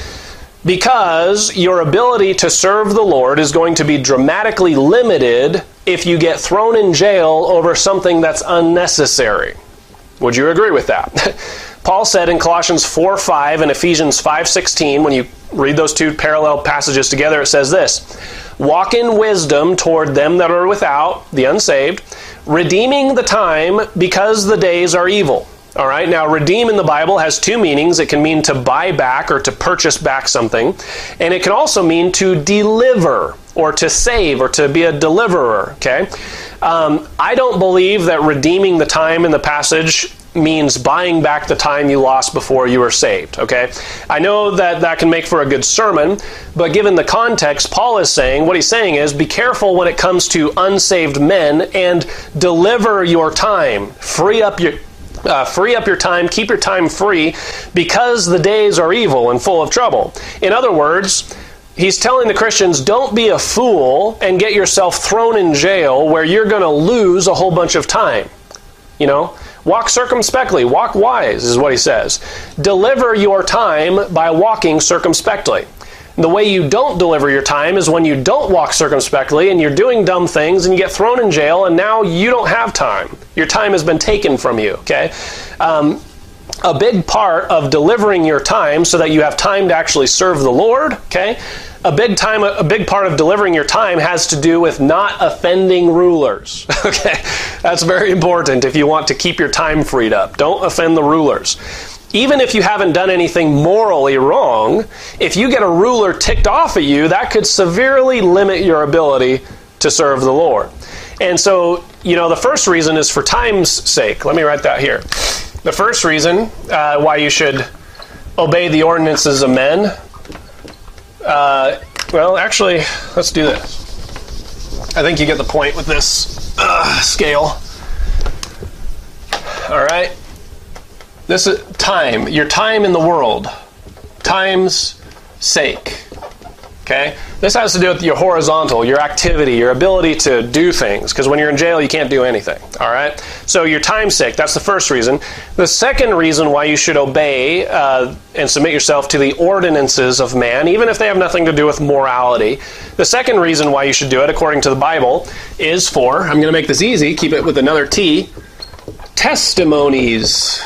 because your ability to serve the Lord is going to be dramatically limited if you get thrown in jail over something that's unnecessary. Would you agree with that? Paul said in Colossians four five and Ephesians five sixteen, when you read those two parallel passages together, it says this: walk in wisdom toward them that are without, the unsaved, redeeming the time because the days are evil. All right, now redeem in the Bible has two meanings. It can mean to buy back or to purchase back something. And it can also mean to deliver or to save or to be a deliverer, okay? Um, I don't believe that redeeming the time in the passage means buying back the time you lost before you were saved, okay? I know that that can make for a good sermon, but given the context, Paul is saying, what he's saying is, be careful when it comes to unsaved men and deliver your time. Free up your... Uh, free up your time, keep your time free, because the days are evil and full of trouble. In other words, he's telling the Christians, don't be a fool and get yourself thrown in jail where you're going to lose a whole bunch of time. You know, walk circumspectly, walk wise is what he says. Deliver your time by walking circumspectly. The way you don't deliver your time is when you don't walk circumspectly and you're doing dumb things and you get thrown in jail and now you don't have time. Your time has been taken from you, okay? Um, a big part of delivering your time so that you have time to actually serve the Lord, okay? A big time, a big part of delivering your time has to do with not offending rulers, okay? That's very important if you want to keep your time freed up. Don't offend the rulers. Even if you haven't done anything morally wrong, if you get a ruler ticked off at you, that could severely limit your ability to serve the Lord. And so, you know, the first reason is for time's sake. Let me write that here. The first reason uh, why you should obey the ordinances of men, uh, well, actually, let's do this. I think you get the point with this uh, scale. All right. This is time, your time in the world, time's sake, okay? This has to do with your horizontal, your activity, your ability to do things, because when you're in jail, you can't do anything, all right? So your time's sake, that's the first reason. The second reason why you should obey uh, and submit yourself to the ordinances of man, even if they have nothing to do with morality, the second reason why you should do it, according to the Bible, is for, I'm going to make this easy, keep it with another T, testimonies.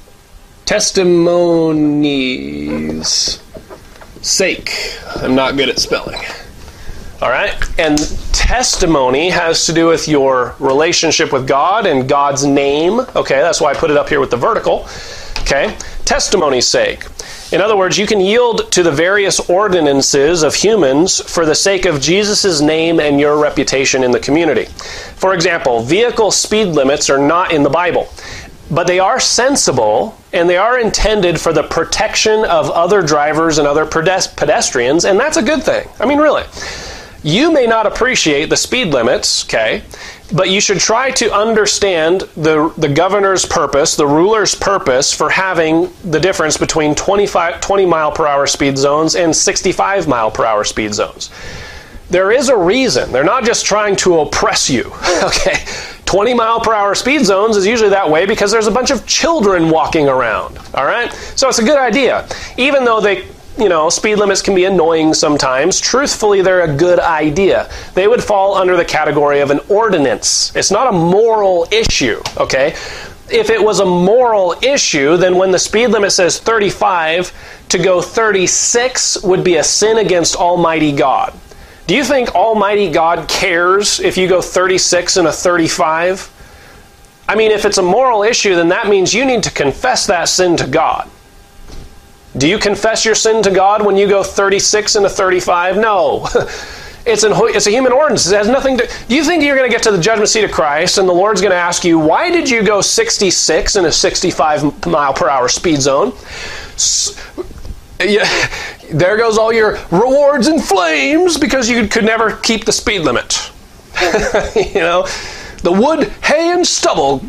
Testimonies sake. I'm not good at spelling. All right? And testimony has to do with your relationship with God and God's name. Okay, that's why I put it up here with the vertical. Okay? Testimony's sake. In other words, you can yield to the various ordinances of humans for the sake of Jesus' name and your reputation in the community. For example, vehicle speed limits are not in the Bible. But they are sensible, and they are intended for the protection of other drivers and other pedestrians, and that's a good thing. I mean, really. You may not appreciate the speed limits, okay, But you should try to understand the, the governor's purpose, the ruler's purpose for having the difference between twenty-five, twenty mile per hour speed zones and sixty-five mile per hour speed zones. There is a reason. They're not just trying to oppress you, okay? twenty mile per hour speed zones is usually that way because there's a bunch of children walking around, all right? So it's a good idea. Even though they, you know, speed limits can be annoying sometimes, truthfully, they're a good idea. They would fall under the category of an ordinance. It's not a moral issue, okay? If it was a moral issue, then when the speed limit says thirty-five, to go thirty-six would be a sin against Almighty God. Do you think Almighty God cares if you go thirty-six and a thirty-five? I mean, if it's a moral issue, then that means you need to confess that sin to God. Do you confess your sin to God when you go thirty-six and a thirty-five? No. It's, an, it's a human ordinance. It has nothing to... Do you think you're going to get to the judgment seat of Christ and the Lord's going to ask you, why did you go sixty-six in a sixty-five mile per hour speed zone? S- yeah, there goes all your rewards in flames because you could never keep the speed limit. You know, the wood, hay, and stubble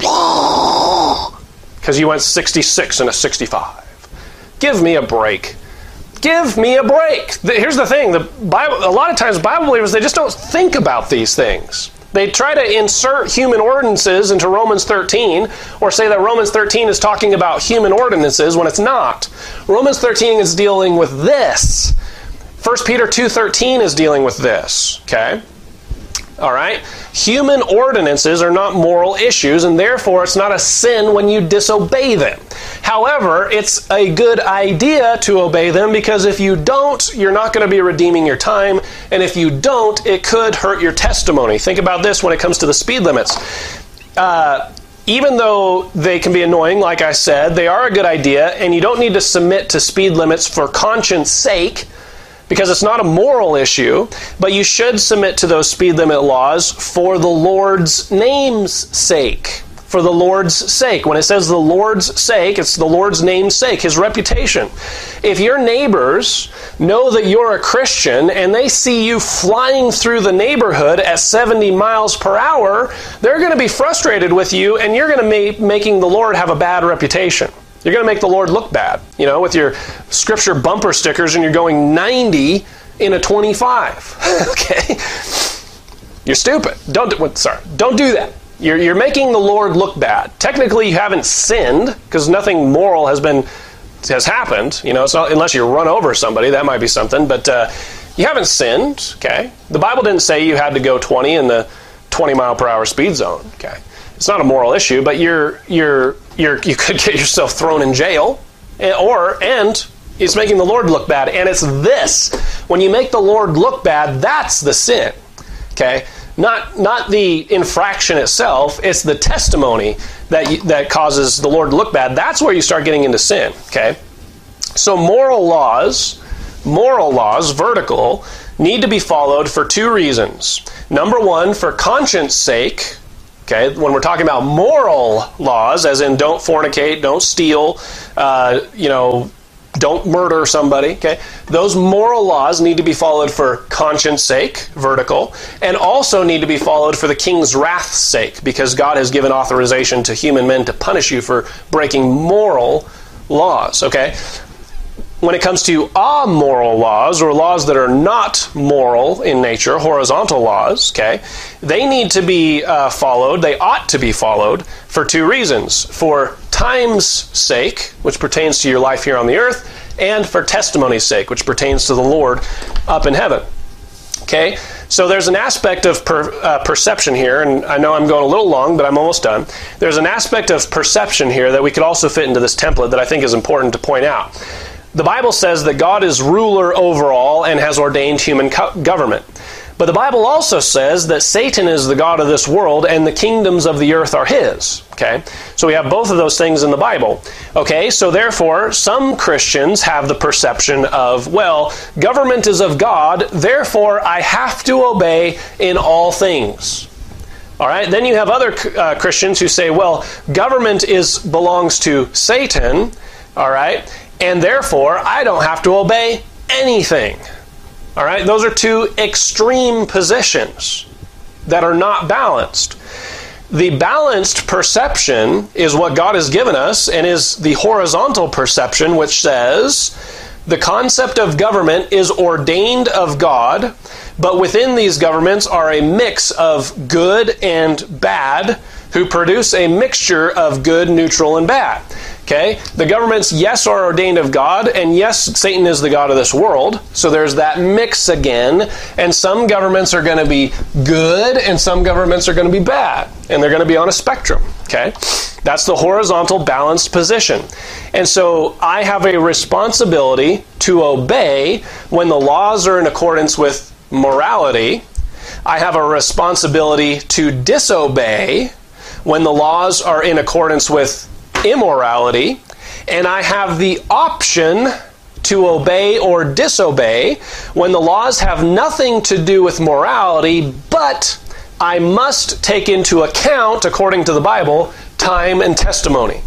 because you went sixty-six and a sixty-five. Give me a break. Give me a break. Here's the thing. The Bible, a lot of times Bible believers, they just don't think about these things. They try to insert human ordinances into Romans thirteen, or say that Romans thirteen is talking about human ordinances when it's not. Romans thirteen is dealing with this. First Peter two thirteen is dealing with this. Okay? All right? Human ordinances are not moral issues, and therefore it's not a sin when you disobey them. However, it's a good idea to obey them because if you don't, you're not going to be redeeming your time, and if you don't, it could hurt your testimony. Think about this when it comes to the speed limits. Uh, even though they can be annoying, like I said, they are a good idea, and you don't need to submit to speed limits for conscience sake, because it's not a moral issue, but you should submit to those speed limit laws for the Lord's name's sake. For the Lord's sake. When it says the Lord's sake, it's the Lord's name's sake, His reputation. If your neighbors know that you're a Christian and they see you flying through the neighborhood at seventy miles per hour, they're going to be frustrated with you and you're going to be making the Lord have a bad reputation. You're going to make the Lord look bad, you know, with your scripture bumper stickers and you're going ninety in a twenty-five. Okay? You're stupid. Don't do, sorry, don't do that. You're, you're making the Lord look bad. Technically, you haven't sinned because nothing moral has been has happened. You know, it's not, unless you run over somebody, that might be something. But uh, you haven't sinned. Okay, the Bible didn't say you had to go twenty in the twenty mile per hour speed zone. Okay, it's not a moral issue, but you're you're you're you could get yourself thrown in jail, or and it's making the Lord look bad. And it's this: when you make the Lord look bad, that's the sin. Okay. Not not the infraction itself, it's the testimony that you, that causes the Lord to look bad. That's where you start getting into sin, okay? So moral laws, moral laws, vertical, need to be followed for two reasons. Number one, for conscience sake, okay? When we're talking about moral laws, as in don't fornicate, don't steal, uh, you know, don't murder somebody, okay? Those moral laws need to be followed for conscience sake, vertical, and also need to be followed for the king's wrath's sake, because God has given authorization to human men to punish you for breaking moral laws, okay? When it comes to amoral laws, or laws that are not moral in nature, horizontal laws, okay, they need to be uh, followed, they ought to be followed for two reasons. For time's sake, which pertains to your life here on the earth, and for testimony's sake, which pertains to the Lord up in heaven. Okay, so there's an aspect of per, uh, perception here, and I know I'm going a little long, but I'm almost done. There's an aspect of perception here that we could also fit into this template that I think is important to point out. The Bible says that God is ruler over all and has ordained human co- government. But the Bible also says that Satan is the god of this world and the kingdoms of the earth are his. Okay? So we have both of those things in the Bible. Okay? So therefore, some Christians have the perception of, well, government is of God, therefore I have to obey in all things. All right? Then you have other uh, Christians who say, well, government is belongs to Satan, all right? And therefore, I don't have to obey anything. All right? Those are two extreme positions. that are not balanced. The balanced perception is what God has given us, and is the horizontal perception, which says the concept of government is ordained of God, but within these governments are a mix of good and bad, who produce a mixture of good, neutral, and bad. Okay? The governments, yes, are ordained of God, and yes, Satan is the god of this world. So there's that mix again. And some governments are going to be good, and some governments are going to be bad. And they're going to be on a spectrum. Okay? That's the horizontal balanced position. And so I have a responsibility to obey when the laws are in accordance with morality. I have a responsibility to disobey when the laws are in accordance with immorality, and I have the option to obey or disobey when the laws have nothing to do with morality, but I must take into account, according to the Bible, time and testimony.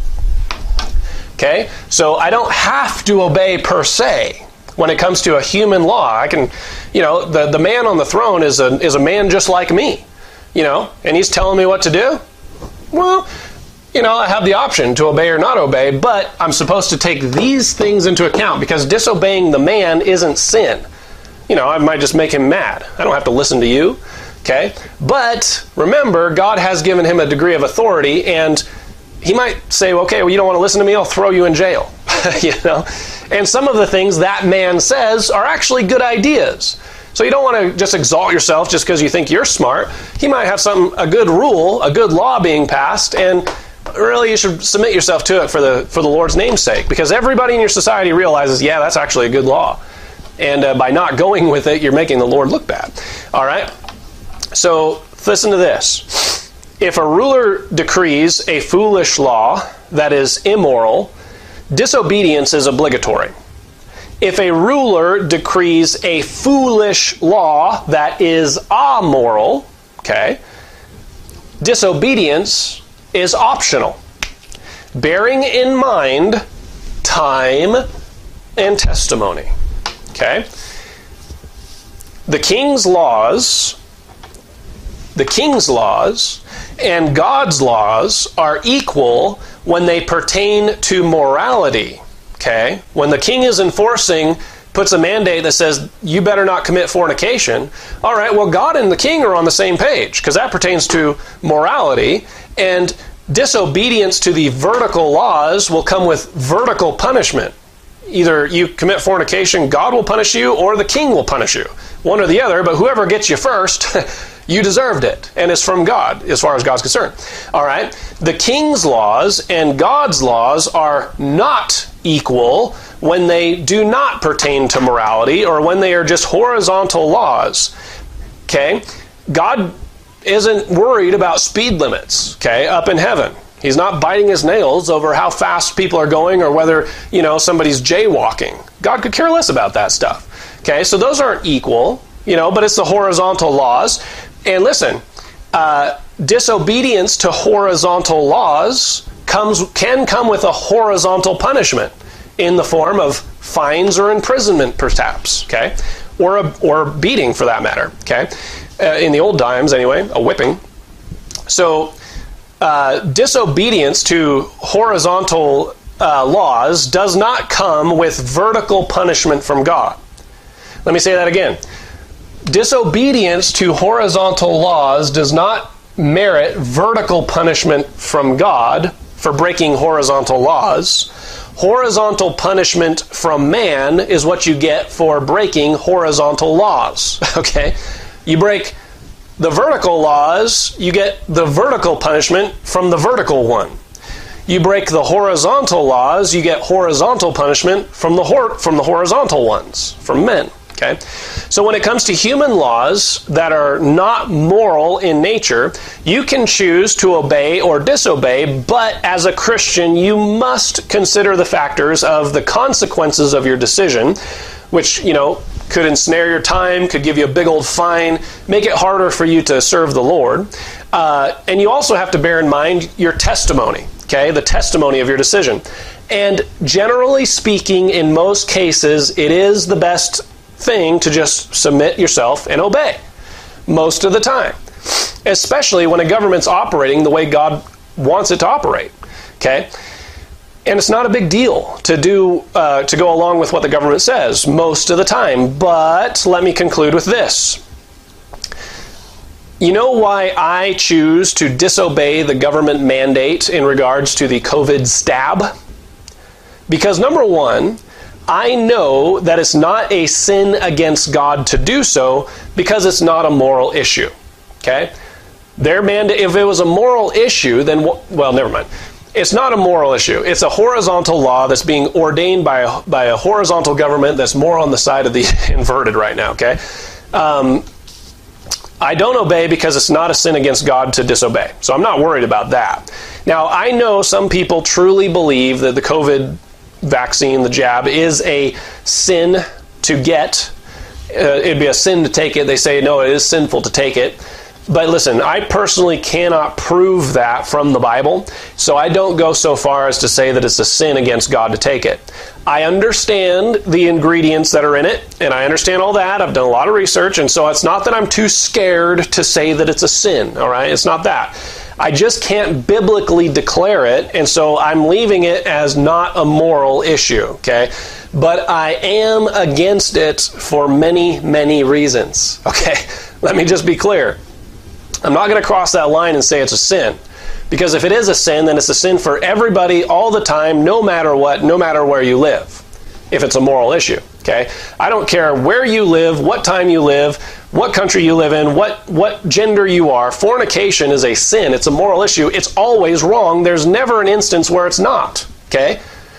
Okay? So I don't have to obey per se when it comes to a human law. I can, you know, the, the man on the throne is a is a man just like me, you know, and he's telling me what to do. Well, you know, I have the option to obey or not obey, but I'm supposed to take these things into account, because disobeying the man isn't sin. You know, I might just make him mad. I don't have to listen to you, okay? But remember, God has given him a degree of authority, and he might say, okay, well, you don't want to listen to me, I'll throw you in jail, you know? And some of the things that man says are actually good ideas. So you don't want to just exalt yourself just because you think you're smart. He might have some a good rule, a good law being passed, and really you should submit yourself to it for the for the Lord's name's sake, because everybody in your society realizes, yeah, that's actually a good law. And uh, by not going with it, you're making the Lord look bad. All right? So listen to this. If a ruler decrees a foolish law that is immoral, disobedience is obligatory. If a ruler decrees a foolish law that is amoral, okay, disobedience is optional, bearing in mind time and testimony. Okay? The king's laws, the king's laws and God's laws are equal when they pertain to morality. Okay? When the king is enforcing, puts a mandate that says, you better not commit fornication, all right, well, God and the king are on the same page, because that pertains to morality, and disobedience to the vertical laws will come with vertical punishment. Either you commit fornication, God will punish you, or the king will punish you. One or the other, but whoever gets you first, you deserved it, and it's from God, as far as God's concerned. All right? The king's laws and God's laws are not equal when they do not pertain to morality, or when they are just horizontal laws. Okay? God isn't worried about speed limits, okay, up in heaven. He's not biting his nails over how fast people are going, or whether, you know, somebody's jaywalking. God could care less about that stuff. Okay, so those aren't equal, you know, but it's the horizontal laws. And listen, uh, disobedience to horizontal laws comes can come with a horizontal punishment in the form of fines or imprisonment, perhaps, okay, or a, or beating for that matter, okay. Uh, in the old times, anyway, a whipping. So, uh, disobedience to horizontal uh, laws does not come with vertical punishment from God. Let me say that again. Disobedience to horizontal laws does not merit vertical punishment from God for breaking horizontal laws. Horizontal punishment from man is what you get for breaking horizontal laws. Okay? You break the vertical laws, you get the vertical punishment from the vertical one. You break the horizontal laws, you get horizontal punishment from the hor- from the horizontal ones, from men. Okay? So when it comes to human laws that are not moral in nature, you can choose to obey or disobey, but as a Christian, you must consider the factors of the consequences of your decision, which, you know, could ensnare your time, could give you a big old fine, make it harder for you to serve the Lord. Uh, and you also have to bear in mind your testimony, okay, the testimony of your decision. And generally speaking, in most cases, it is the best thing to just submit yourself and obey most of the time. especially when a government's operating the way God wants it to operate, okay? And it's not a big deal to do uh, to go along with what the government says most of the time. But let me conclude with this. You know why I choose to disobey the government mandate in regards to the COVID stab? Because number one, I know that it's not a sin against God to do so because it's not a moral issue. Okay? Their mandate, if it was a moral issue, then, well, never mind. It's not a moral issue. It's a horizontal law that's being ordained by a, by a horizontal government that's more on the side of the inverted right now, okay? Um, I don't obey because it's not a sin against God to disobey. So I'm not worried about that. Now, I know some people truly believe that the COVID vaccine, the jab, is a sin to get. Uh, it'd be a sin to take it. They say, no, it is sinful to take it. But listen, I personally cannot prove that from the Bible, so I don't go so far as to say that it's a sin against God to take it. I understand the ingredients that are in it, and I understand all that. I've done a lot of research, and so it's not that I'm too scared to say that it's a sin, all right? It's not that. I just can't biblically declare it, and so I'm leaving it as not a moral issue, okay? But I am against it for many, many reasons, okay? Let me just be clear. I'm not going to cross that line and say it's a sin. Because if it is a sin, then it's a sin for everybody all the time, no matter what, no matter where you live, if it's a moral issue. Okay? I don't care where you live, what time you live, what country you live in, what, what gender you are. Fornication is a sin. It's a moral issue. It's always wrong. There's never an instance where it's not. Okay?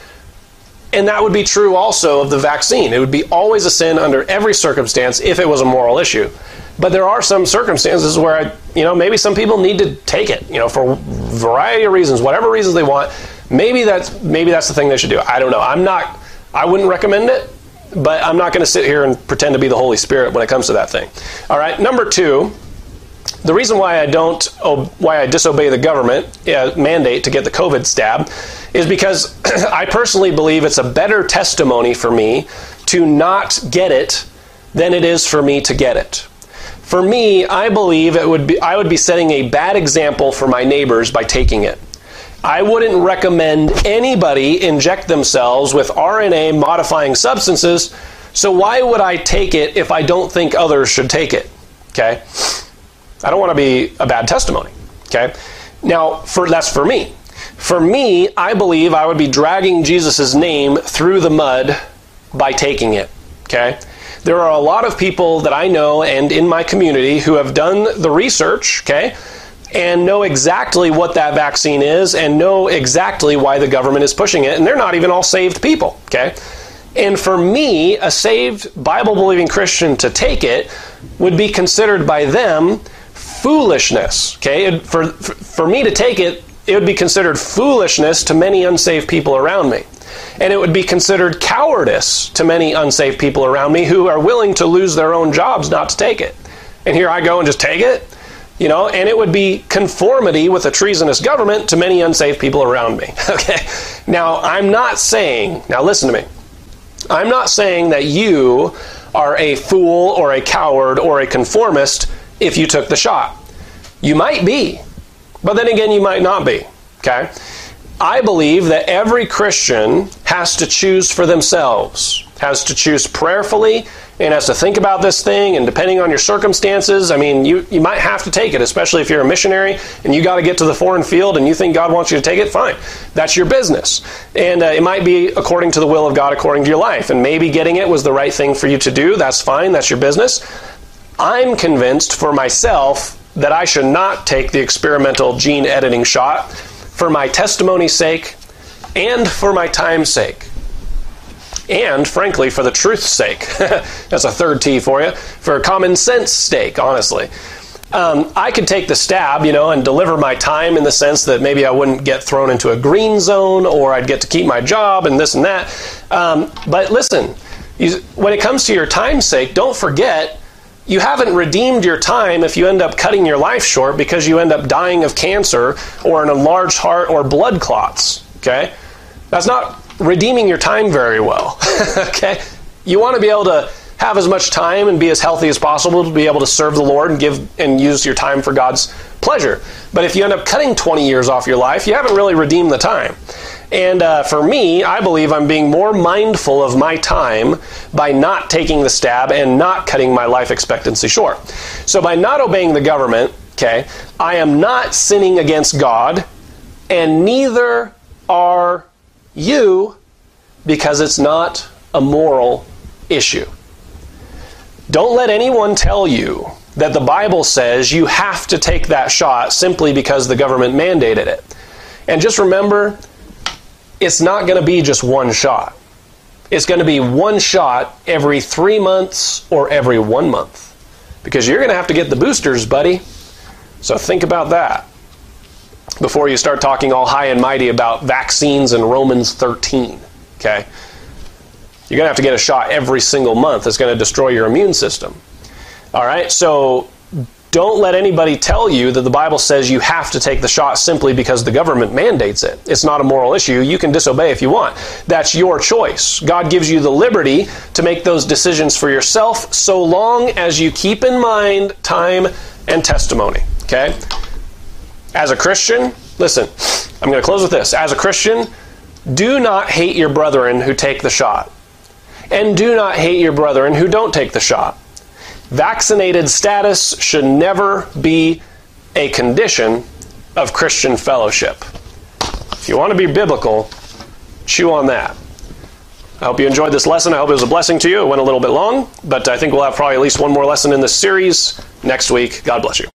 And that would be true also of the vaccine. It would be always a sin under every circumstance if it was a moral issue. But there are some circumstances where, I, you know, maybe some people need to take it, you know, for a variety of reasons, whatever reasons they want. Maybe that's maybe that's the thing they should do. I don't know. I'm not, I wouldn't recommend it, but I'm not going to sit here and pretend to be the Holy Spirit when it comes to that thing. All right. Number two, the reason why I don't, why I disobey the government uh, mandate to get the COVID stab is because I personally believe it's a better testimony for me to not get it than it is for me to get it. For me, I believe it would be I would be setting a bad example for my neighbors by taking it. I wouldn't recommend anybody inject themselves with R N A modifying substances, so why would I take it if I don't think others should take it? Okay? I don't want to be a bad testimony. Okay? Now, for that's for me. For me, I believe I would be dragging Jesus' name through the mud by taking it. Okay? There are a lot of people that I know and in my community who have done the research, okay, and know exactly what that vaccine is and know exactly why the government is pushing it, and they're not even all saved people, okay? And for me, a saved, Bible-believing Christian to take it would be considered by them foolishness, okay? For, for me to take it, it would be considered foolishness to many unsaved people around me. And it would be considered cowardice to many unsaved people around me who are willing to lose their own jobs not to take it. And here I go and just take it, you know, and it would be conformity with a treasonous government to many unsaved people around me. Okay. Now, I'm not saying, now listen to me, I'm not saying that you are a fool or a coward or a conformist if you took the shot. You might be, but then again, you might not be. Okay. I believe that every Christian has to choose for themselves, has to choose prayerfully, and has to think about this thing, and depending on your circumstances, I mean, you, you might have to take it, especially if you're a missionary and you got to get to the foreign field and you think God wants you to take it, fine. That's your business. And uh, it might be according to the will of God, according to your life, and maybe getting it was the right thing for you to do. That's fine. That's your business. I'm convinced for myself that I should not take the experimental gene editing shot for my testimony's sake, and for my time's sake, and frankly for the truth's sake. That's a third T for you. For common sense sake, honestly. Um, I could take the stab, you know, and deliver my time in the sense that maybe I wouldn't get thrown into a green zone, or I'd get to keep my job and this and that. Um, but listen, you, when it comes to your time's sake, don't forget, you haven't redeemed your time if you end up cutting your life short because you end up dying of cancer or an enlarged heart or blood clots, okay? That's not redeeming your time very well, okay? You want to be able to have as much time and be as healthy as possible to be able to serve the Lord and give and use your time for God's pleasure. But if you end up cutting twenty years off your life, you haven't really redeemed the time. And uh, for me, I believe I'm being more mindful of my time by not taking the stab and not cutting my life expectancy short. So by not obeying the government, okay, I am not sinning against God, and neither are you, because it's not a moral issue. Don't let anyone tell you that the Bible says you have to take that shot simply because the government mandated it. And just remember, it's not going to be just one shot. It's going to be one shot every three months or every one month. Because you're going to have to get the boosters, buddy. So think about that before you start talking all high and mighty about vaccines and Romans thirteen. Okay? You're going to have to get a shot every single month. It's going to destroy your immune system. All right? So don't let anybody tell you that the Bible says you have to take the shot simply because the government mandates it. It's not a moral issue. You can disobey if you want. That's your choice. God gives you the liberty to make those decisions for yourself so long as you keep in mind time and testimony. Okay? As a Christian, listen, I'm going to close with this. As a Christian, do not hate your brethren who take the shot. And do not hate your brethren who don't take the shot. Vaccinated status should never be a condition of Christian fellowship. If you want to be biblical, chew on that. I hope you enjoyed this lesson. I hope it was a blessing to you. It went a little bit long, but I think we'll have probably at least one more lesson in this series next week. God bless you.